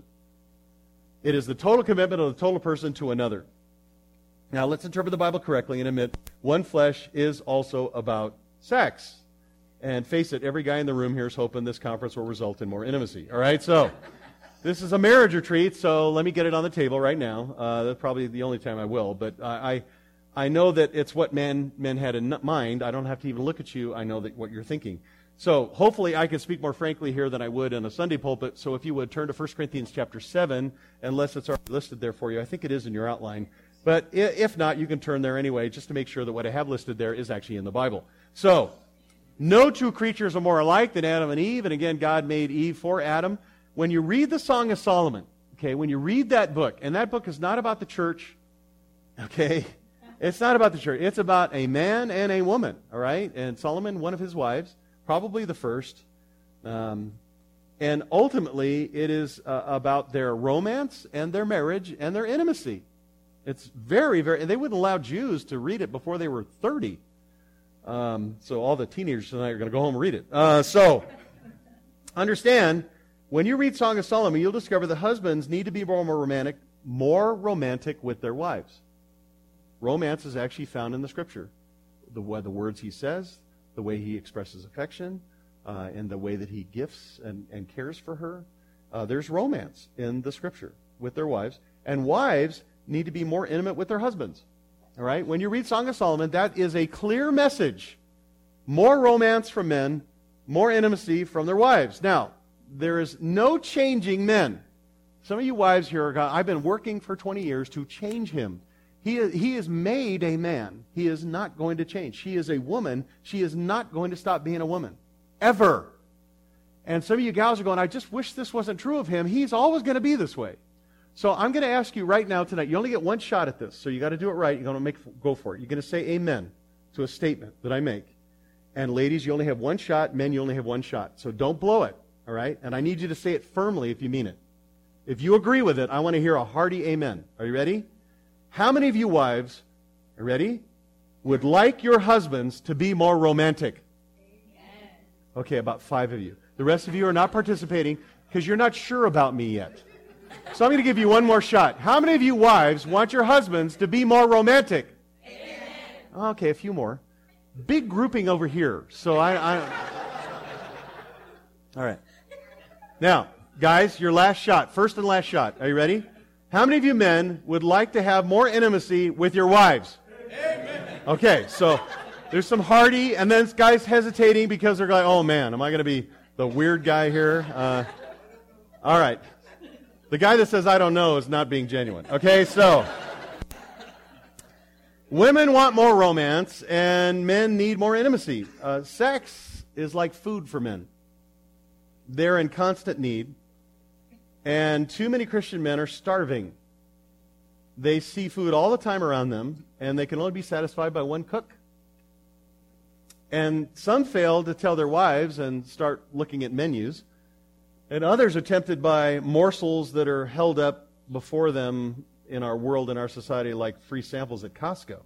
It is the total commitment of the total person to another. Now, let's interpret the Bible correctly and admit one flesh is also about sex. And face it, every guy in the room here is hoping this conference will result in more intimacy. All right, so this is a marriage retreat, so let me get it on the table right now. Uh, that's probably the only time I will, but I, I I know that it's what men men had in mind. I don't have to even look at you. I know that what you're thinking. So hopefully I can speak more frankly here than I would in a Sunday pulpit. So if you would turn to First Corinthians chapter seven, unless it's already listed there for you. I think it is in your outline. But if not, you can turn there anyway, just to make sure that what I have listed there is actually in the Bible. So, no two creatures are more alike than Adam and Eve. And again, God made Eve for Adam. When you read the Song of Solomon, okay, when you read that book, and that book is not about the church, okay? It's not about the church. It's about a man and a woman, all right? And Solomon, one of his wives, probably the first. Um, and ultimately, it is uh, about their romance and their marriage and their intimacy. It's very, very, they wouldn't allow Jews to read it before they were thirty. Um, so all the teenagers tonight are going to go home and read it. Uh, so, understand, when you read Song of Solomon, you'll discover that husbands need to be more romantic, more romantic with their wives. Romance is actually found in the Scripture. The, the words he says, the way he expresses affection, uh, and the way that he gifts and, and cares for her. Uh, there's romance in the Scripture with their wives. And wives need to be more intimate with their husbands. All right? When you read Song of Solomon, that is a clear message. More romance from men, more intimacy from their wives. Now, there is no changing men. Some of you wives here are going, I've been working for twenty years to change him. He is, he is made a man. He is not going to change. She is a woman. She is not going to stop being a woman. Ever. And some of you gals are going, I just wish this wasn't true of him. He's always going to be this way. So I'm going to ask you right now tonight, you only get one shot at this, so you got to do it right. You're going to make go for it. You're going to say amen to a statement that I make. And ladies, you only have one shot. Men, you only have one shot. So don't blow it, all right? And I need you to say it firmly if you mean it. If you agree with it, I want to hear a hearty amen. Are you ready? How many of you wives, are you ready, would like your husbands to be more romantic? Amen. Okay, about five of you. The rest of you are not participating because you're not sure about me yet. So I'm going to give you one more shot. How many of you wives want your husbands to be more romantic? Amen. Okay, a few more. Big grouping over here. So I, I... All right. Now, guys, your last shot. First and last shot. Are you ready? How many of you men would like to have more intimacy with your wives? Amen. Okay, so there's some hearty, and then guys hesitating because they're like, oh man, am I going to be the weird guy here? Uh, all right. The guy that says, I don't know, is not being genuine. Okay, so women want more romance, and men need more intimacy. Uh, sex is like food for men. They're in constant need, and too many Christian men are starving. They see food all the time around them, and they can only be satisfied by one cook. And some fail to tell their wives and start looking at menus. And others are tempted by morsels that are held up before them in our world, in our society, like free samples at Costco.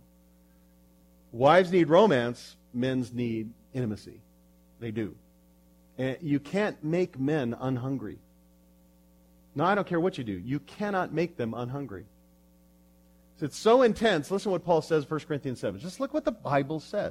Wives need romance. Men need intimacy. They do. And you can't make men unhungry. No, I don't care what you do. You cannot make them unhungry. It's so intense. Listen to what Paul says in First Corinthians seven. Just look what the Bible says.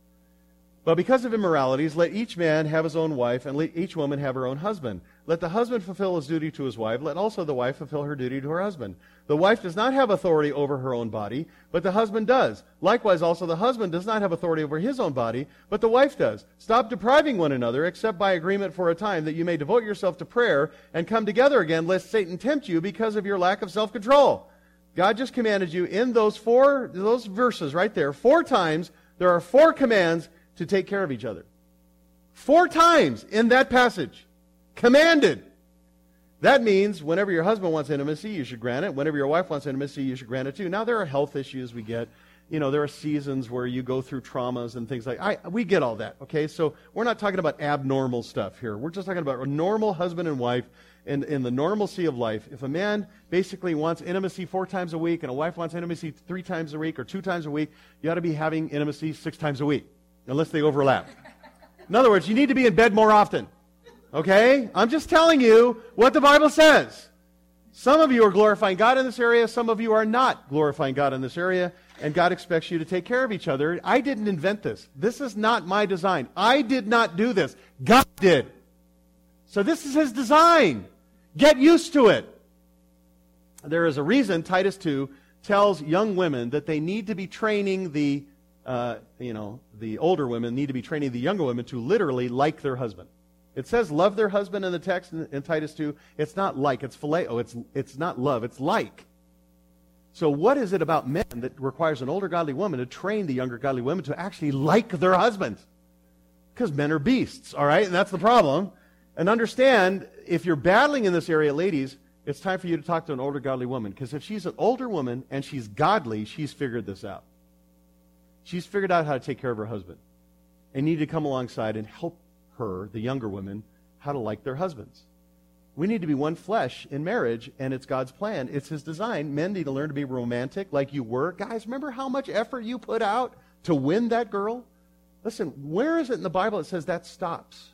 But because of immoralities, let each man have his own wife, and let each woman have her own husband. Let the husband fulfill his duty to his wife. Let also the wife fulfill her duty to her husband. The wife does not have authority over her own body, but the husband does. Likewise, also the husband does not have authority over his own body, but the wife does. Stop depriving one another, except by agreement for a time, that you may devote yourself to prayer and come together again, lest Satan tempt you because of your lack of self-control. God just commanded you in those four, those verses right there, four times, there are four commands to take care of each other. Four times in that passage. Commanded. That means whenever your husband wants intimacy, you should grant it. Whenever your wife wants intimacy, you should grant it too. Now, there are health issues we get. You know, there are seasons where you go through traumas and things like that. We get all that, okay? So we're not talking about abnormal stuff here. We're just talking about a normal husband and wife in, in the normalcy of life. If a man basically wants intimacy four times a week and a wife wants intimacy three times a week or two times a week, you ought to be having intimacy six times a week. Unless they overlap. In other words, you need to be in bed more often. Okay? I'm just telling you what the Bible says. Some of you are glorifying God in this area. Some of you are not glorifying God in this area. And God expects you to take care of each other. I didn't invent this. This is not my design. I did not do this. God did. So this is His design. Get used to it. There is a reason Titus two tells young women that they need to be training the Uh, you know, the older women need to be training the younger women to literally like their husband. It says love their husband in the text in, in Titus two. It's not like, it's phileo. It's, it's not love, it's like. So what is it about men that requires an older godly woman to train the younger godly women to actually like their husbands? Because men are beasts, all right? And that's the problem. And understand, if you're battling in this area, ladies, it's time for you to talk to an older godly woman. Because if she's an older woman and she's godly, she's figured this out. She's figured out how to take care of her husband. And you need to come alongside and help her, the younger women, how to like their husbands. We need to be one flesh in marriage, and it's God's plan. It's His design. Men need to learn to be romantic like you were. Guys, remember how much effort you put out to win that girl? Listen, where is it in the Bible that says that stops?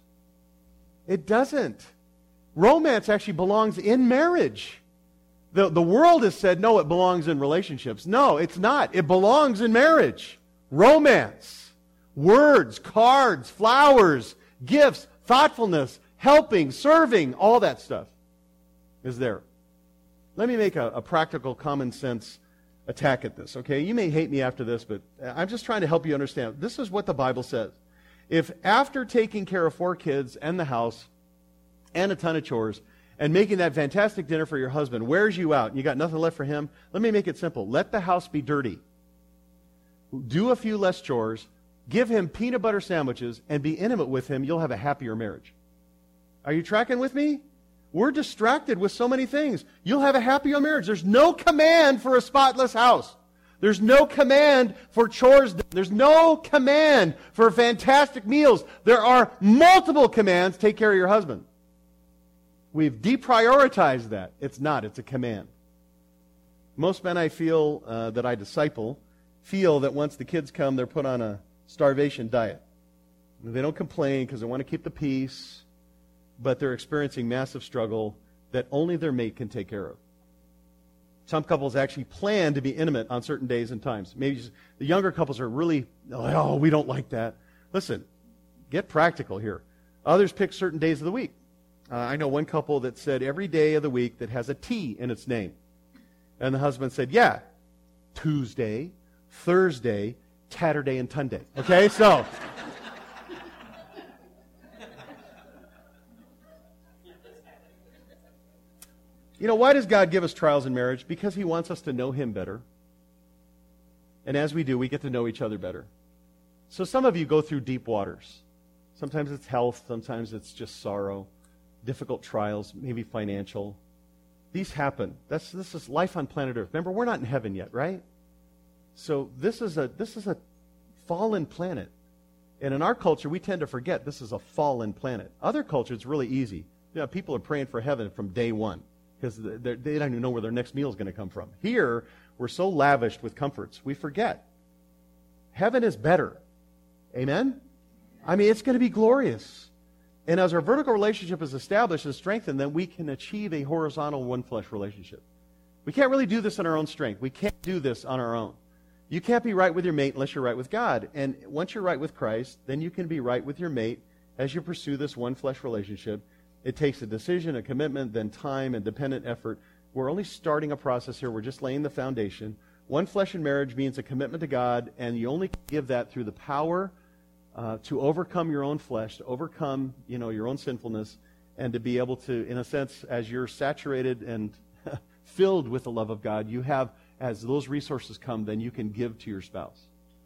It doesn't. Romance actually belongs in marriage. The, the world has said, no, it belongs in relationships. No, it's not. It belongs in marriage. Romance, words, cards, flowers, gifts, thoughtfulness, helping, serving, all that stuff is there. Let me make a, a practical, common sense attack at this, okay? You may hate me after this, but I'm just trying to help you understand. This is what the Bible says. If after taking care of four kids and the house and a ton of chores and making that fantastic dinner for your husband wears you out and you got nothing left for him, let me make it simple. Let the house be dirty. Do a few less chores, give him peanut butter sandwiches, and be intimate with him. You'll have a happier marriage. Are you tracking with me? We're distracted with so many things. You'll have a happier marriage. There's no command for a spotless house. There's no command for chores. There's no command for fantastic meals. There are multiple commands. Take care of your husband. We've deprioritized that. It's not. It's a command. Most men I feel uh, that I disciple feel that once the kids come, they're put on a starvation diet. They don't complain because they want to keep the peace, but they're experiencing massive struggle that only their mate can take care of. Some couples actually plan to be intimate on certain days and times. Maybe just, the younger couples are really, oh, we don't like that. Listen, get practical here. Others pick certain days of the week. Uh, I know one couple that said every day of the week that has a T in its name. And the husband said, yeah, Tuesday, Thursday, Tatterday, and Tunday. Okay, so... You know, why does God give us trials in marriage? Because He wants us to know Him better. And as we do, we get to know each other better. So some of you go through deep waters. Sometimes it's health, sometimes it's just sorrow, difficult trials, maybe financial. These happen. That's this is life on planet Earth. Remember, we're not in heaven yet, right? So this is a this is a fallen planet. And in our culture, we tend to forget this is a fallen planet. Other cultures, it's really easy. You know, people are praying for heaven from day one, because they don't even know where their next meal is going to come from. Here, we're so lavished with comforts, we forget. Heaven is better. Amen? I mean, it's going to be glorious. And as our vertical relationship is established and strengthened, then we can achieve a horizontal one-flesh relationship. We can't really do this in our own strength. We can't do this on our own. You can't be right with your mate unless you're right with God. And once you're right with Christ, then you can be right with your mate as you pursue this one-flesh relationship. It takes a decision, a commitment, then time and dependent effort. We're only starting a process here. We're just laying the foundation. One flesh in marriage means a commitment to God, and you only give that through the power uh, to overcome your own flesh, to overcome, you know, your own sinfulness, and to be able to, in a sense, as you're saturated and filled with the love of God, you have, as those resources come, then you can give to your spouse.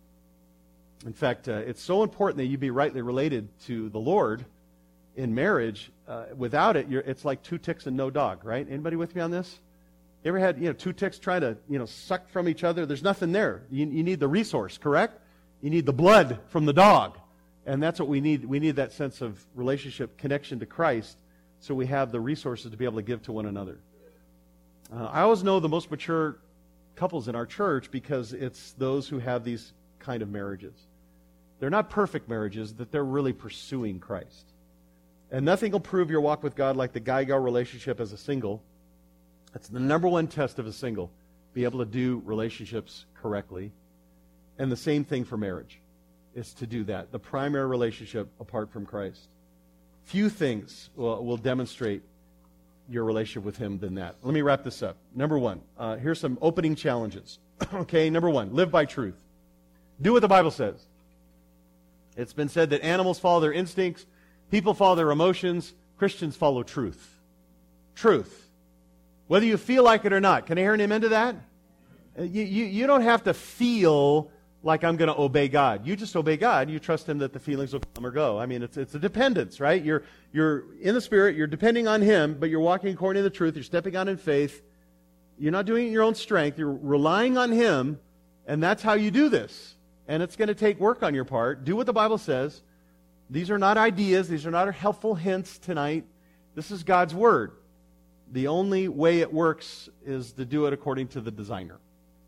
In fact, uh, it's so important that you be rightly related to the Lord in marriage. Uh, without it, you're, it's like two ticks and no dog, right? Anybody with me on this? You ever had, you know, two ticks trying to, you know, suck from each other? There's nothing there. You, you need the resource, correct? You need the blood from the dog. And that's what we need. We need that sense of relationship, connection to Christ, so we have the resources to be able to give to one another. Uh, I always know the most mature couples in our church because it's those who have these kind of marriages. They're not perfect marriages, that they're really pursuing Christ. And nothing will prove your walk with God like the guy-gal relationship as a single. That's the number one test of a single. Be able to do relationships correctly. And the same thing for marriage, is to do that. The primary relationship apart from Christ. Few things will, will demonstrate your relationship with Him than that. Let me wrap this up. Number one, uh, here's some opening challenges. Okay, number one, live by truth. Do what the Bible says. It's been said that animals follow their instincts, people follow their emotions, Christians follow truth. Truth. Whether you feel like it or not. Can I hear an amen to that? You, you, you don't have to feel like I'm going to obey God. You just obey God. You trust Him that the feelings will come or go. I mean, it's it's a dependence, right? You're you're in the Spirit. You're depending on Him, but you're walking according to the truth. You're stepping out in faith. You're not doing it in your own strength. You're relying on Him, and that's how you do this. And it's going to take work on your part. Do what the Bible says. These are not ideas. These are not helpful hints tonight. This is God's Word. The only way it works is to do it according to the designer.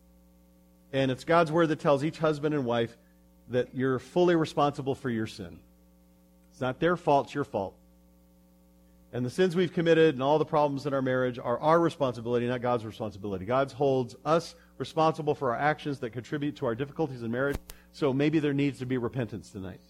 And it's God's Word that tells each husband and wife that you're fully responsible for your sin. It's not their fault, it's your fault. And the sins we've committed and all the problems in our marriage are our responsibility, not God's responsibility. God holds us responsible for our actions that contribute to our difficulties in marriage. So maybe there needs to be repentance tonight.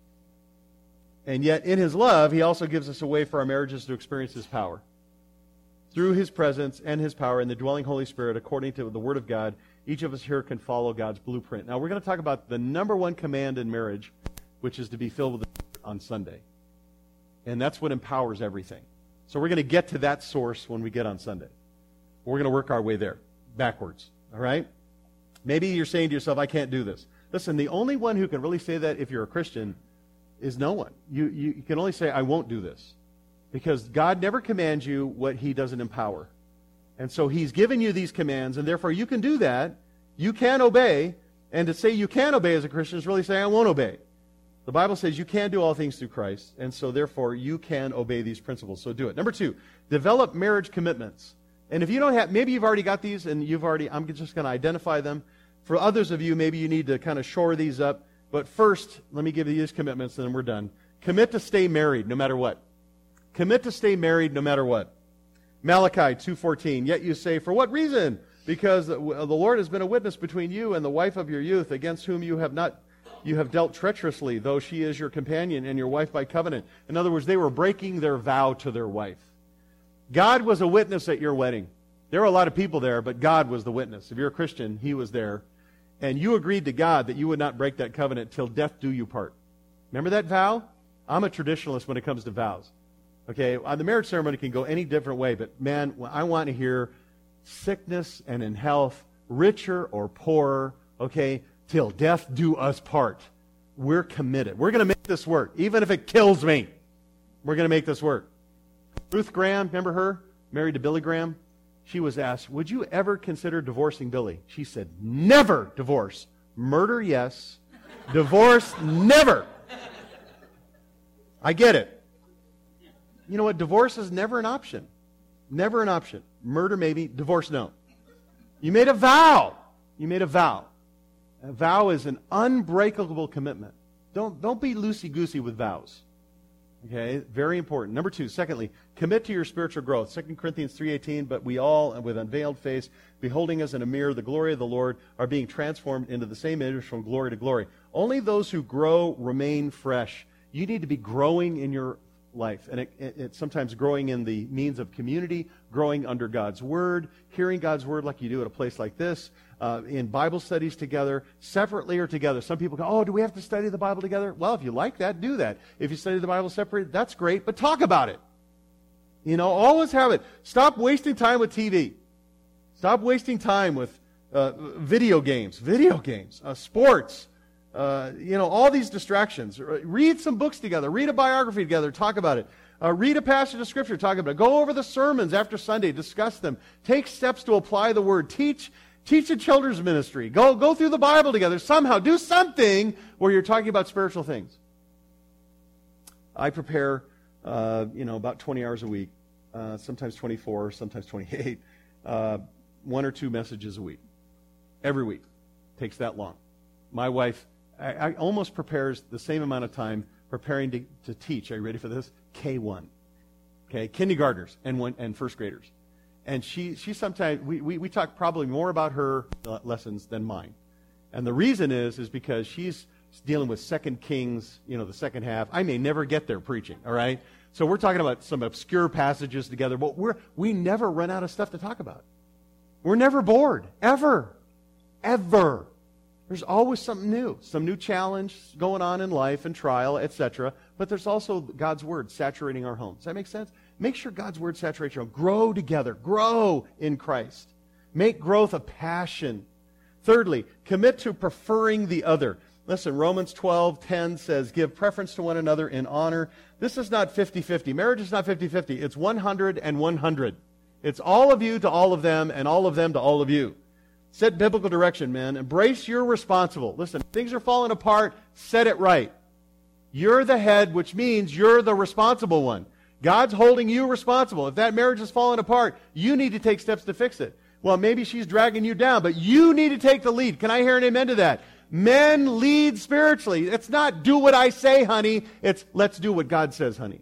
And yet, in His love, He also gives us a way for our marriages to experience His power. Through His presence and His power in the dwelling Holy Spirit, according to the Word of God, each of us here can follow God's blueprint. Now, we're going to talk about the number one command in marriage, which is to be filled with the Spirit on Sunday. And that's what empowers everything. So we're going to get to that source when we get on Sunday. We're going to work our way there, backwards. All right? Maybe you're saying to yourself, I can't do this. Listen, the only one who can really say that if you're a Christian is no one. You, you, you can only say, I won't do this. Because God never commands you what he doesn't empower. And so he's given you these commands, and therefore you can do that. You can obey. And to say you can obey as a Christian is really saying I won't obey. The Bible says you can do all things through Christ, and so therefore you can obey these principles. So do it. Number two, develop marriage commitments. And if you don't have, maybe you've already got these, and you've already, I'm just going to identify them. For others of you, maybe you need to kind of shore these up. But first, let me give you these commitments, and then we're done. Commit to stay married no matter what. Commit to stay married no matter what. Malachi two fourteen, yet you say, for what reason? Because the Lord has been a witness between you and the wife of your youth, against whom you have not you have dealt treacherously, though she is your companion and your wife by covenant. In other words, they were breaking their vow to their wife. God was a witness at your wedding. There were a lot of people there, but God was the witness. If you're a Christian, he was there. And you agreed to God that you would not break that covenant till death do you part. Remember that vow? I'm a traditionalist when it comes to vows. Okay, the marriage ceremony can go any different way, but man, I want to hear sickness and in health, richer or poorer, okay, till death do us part. We're committed. We're going to make this work, even if it kills me. We're going to make this work. Ruth Graham, remember her? Married to Billy Graham. She was asked, would you ever consider divorcing Billy? She said, never divorce. Murder, yes. Divorce, never. I get it. You know what? Divorce is never an option. Never an option. Murder, maybe. Divorce, no. You made a vow. You made a vow. A vow is an unbreakable commitment. Don't, don't be loosey-goosey with vows. Okay? Very important. Number two, secondly, commit to your spiritual growth. Second Corinthians three eighteen, but we all, with unveiled face, beholding as in a mirror the glory of the Lord, are being transformed into the same image from glory to glory. Only those who grow remain fresh. You need to be growing in your life. And it, it, it's sometimes growing in the means of community, growing under God's Word, hearing God's Word like you do at a place like this, uh, in Bible studies together, separately or together. Some people go, oh, do we have to study the Bible together? Well, if you like that, do that. If you study the Bible separate, that's great, but talk about it. You know, always have it. Stop wasting time with T V. Stop wasting time with uh, video games, video games, uh, sports, Uh, you know, all these distractions. Read some books together. Read a biography together. Talk about it. Uh, read a passage of Scripture. Talk about it. Go over the sermons after Sunday. Discuss them. Take steps to apply the Word. Teach teach a children's ministry. Go, go through the Bible together. Somehow do something where you're talking about spiritual things. I prepare, uh, you know, about twenty hours a week. Uh, sometimes twenty-four, sometimes twenty-eight. Uh, one or two messages a week. Every week. Takes that long. My wife... I, I almost prepares the same amount of time preparing to, to teach. Are you ready for this? K one. Okay, kindergartners and one and first graders. And she she sometimes we, we, we talk probably more about her lessons than mine. And the reason is is because she's dealing with Second Kings, you know, the second half. I may never get there preaching, all right? So we're talking about some obscure passages together, but we're we never run out of stuff to talk about. We're never bored, ever. Ever. There's always something new, some new challenge going on in life and trial, et cetera. But there's also God's Word saturating our homes. Does that make sense? Make sure God's Word saturates your home. Grow together. Grow in Christ. Make growth a passion. Thirdly, commit to preferring the other. Listen, Romans twelve ten says, give preference to one another in honor. This is not fifty-fifty. Marriage is not fifty-fifty. It's one hundred and one hundred. It's all of you to all of them and all of them to all of you. Set biblical direction, men. Embrace you're responsible. Listen, things are falling apart. Set it right. You're the head, which means you're the responsible one. God's holding you responsible. If that marriage is falling apart, you need to take steps to fix it. Well, maybe she's dragging you down, but you need to take the lead. Can I hear an amen to that? Men lead spiritually. It's not do what I say, honey. It's let's do what God says, honey.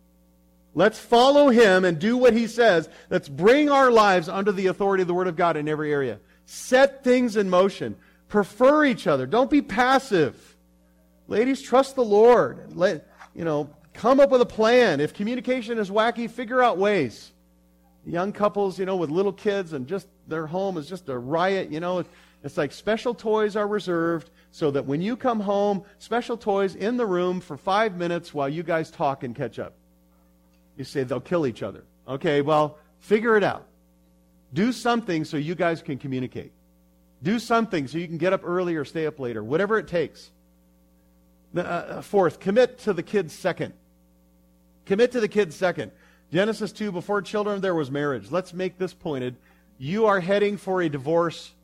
Let's follow Him and do what He says. Let's bring our lives under the authority of the Word of God in every area. Set things in motion. Prefer each other. Don't be passive. Ladies, trust the Lord. Let, you know, come up with a plan. If communication is wacky, figure out ways. Young couples, you know, with little kids and just their home is just a riot, you know. It's like special toys are reserved so that when you come home, special toys in the room for five minutes while you guys talk and catch up. You say they'll kill each other. Okay, well, figure it out. Do something so you guys can communicate. Do something so you can get up early or stay up later, whatever it takes. Uh, fourth, commit to the kids second. Commit to the kids second. Genesis two, before children there was marriage. Let's make this pointed. You are heading for a divorce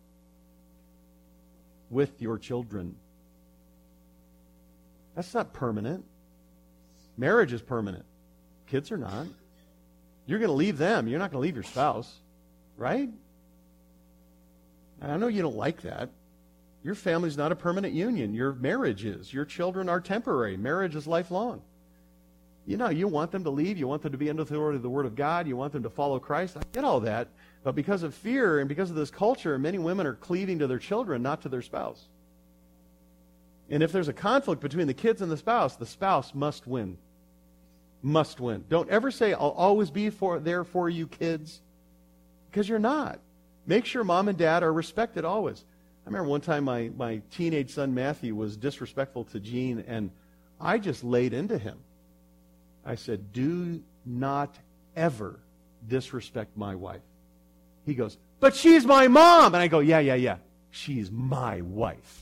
with your children. That's not permanent. Marriage is permanent. Kids are not. You're going to leave them. You're not going to leave your spouse. Right? I know you don't like that. Your family's not a permanent union. Your marriage is. Your children are temporary. Marriage is lifelong. You know, you want them to leave. You want them to be under the authority of the Word of God. You want them to follow Christ. I get all that. But because of fear and because of this culture, many women are cleaving to their children, not to their spouse. And if there's a conflict between the kids and the spouse, the spouse must win. Must win. Don't ever say, I'll always be for, there for you, kids. Because you're not. Make sure mom and dad are respected always. I remember one time my, my teenage son Matthew was disrespectful to Jean, and I just laid into him. I said, do not ever disrespect my wife. He goes, but she's my mom. And I go, yeah, yeah, yeah. She's my wife.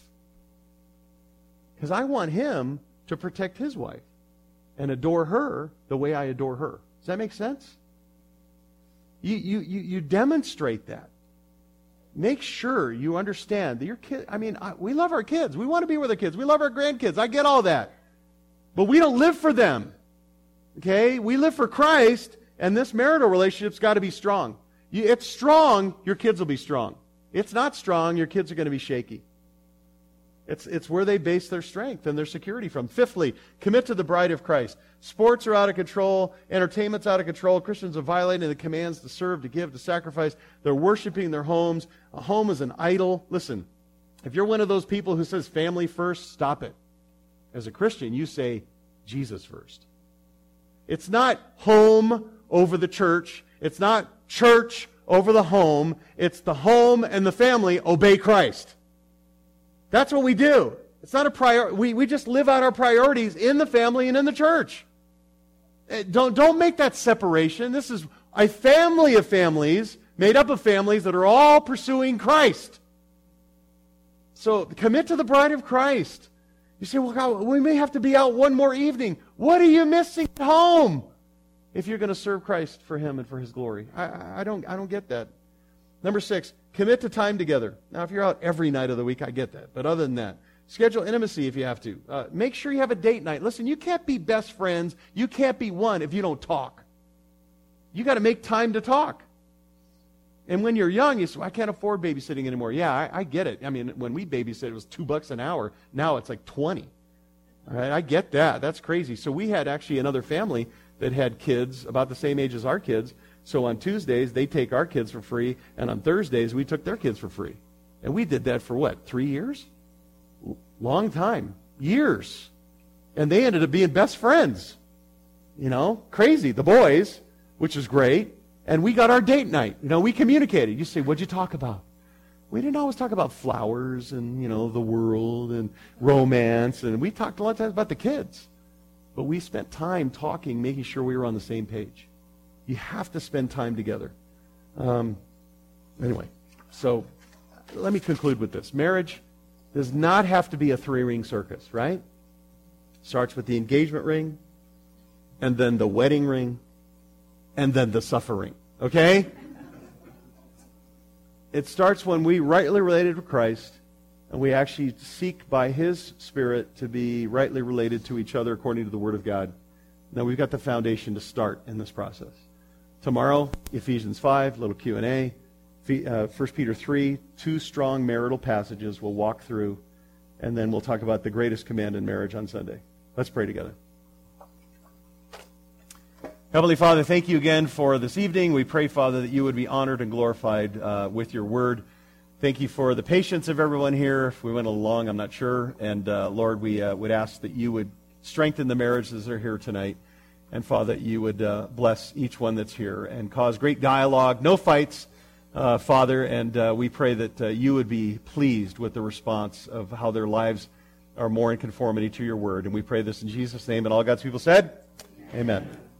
Because I want him to protect his wife and adore her the way I adore her. Does that make sense? You, you, you, you demonstrate that. Make sure you understand that your kid, I mean, I, we love our kids. We want to be with our kids. We love our grandkids. I get all that. But we don't live for them. Okay? We live for Christ, and this marital relationship's got to be strong. You, it's strong, your kids will be strong. It's not strong, your kids are going to be shaky. It's, it's where they base their strength and their security from. Fifthly, commit to the bride of Christ. Sports are out of control. Entertainment's out of control. Christians are violating the commands to serve, to give, to sacrifice. They're worshiping their homes. A home is an idol. Listen, if you're one of those people who says family first, stop it. As a Christian, you say Jesus first. It's not home over the church. It's not church over the home. It's the home and the family obey Christ. That's what we do. It's not a priority. We, we just live out our priorities in the family and in the church. Don't, don't make that separation. This is a family of families made up of families that are all pursuing Christ. So commit to the bride of Christ. You say, well, God, we may have to be out one more evening. What are you missing at home if you're going to serve Christ for Him and for His glory? I, I don't, I don't get that. Number six, commit to time together. Now, if you're out every night of the week, I get that. But other than that, schedule intimacy if you have to. Uh, make sure you have a date night. Listen, you can't be best friends. You can't be one if you don't talk. You got to make time to talk. And when you're young, you say, well, I can't afford babysitting anymore. Yeah, I, I get it. I mean, when we babysit, it was two bucks an hour. Now it's like twenty. All right, I get that. That's crazy. So we had actually another family that had kids about the same age as our kids. So on Tuesdays, they take our kids for free, and on Thursdays, we took their kids for free. And we did that for what, three years? Long time. Years. And they ended up being best friends. You know, crazy. The boys, which is great. And we got our date night. You know, we communicated. You say, what'd you talk about? We didn't always talk about flowers and, you know, the world and romance. And we talked a lot of times about the kids. But we spent time talking, making sure we were on the same page. You have to spend time together. Um, anyway, so let me conclude with this. Marriage does not have to be a three-ring circus, right? Starts with the engagement ring, and then the wedding ring, and then the suffering. Okay? It starts when we rightly related to Christ, and we actually seek by His Spirit to be rightly related to each other according to the Word of God. Now we've got the foundation to start in this process. Tomorrow, Ephesians five, little Q and A. Uh, First Peter three, two strong marital passages we'll walk through, and then we'll talk about the greatest command in marriage on Sunday. Let's pray together. Heavenly Father, thank you again for this evening. We pray, Father, that you would be honored and glorified uh, with your word. Thank you for the patience of everyone here. If we went along, I'm not sure. And uh, Lord, we uh, would ask that you would strengthen the marriages that are here tonight. And Father, that you would uh, bless each one that's here and cause great dialogue, no fights, uh, Father. And uh, we pray that uh, you would be pleased with the response of how their lives are more in conformity to your word. And we pray this in Jesus' name. And all God's people said, amen. Amen.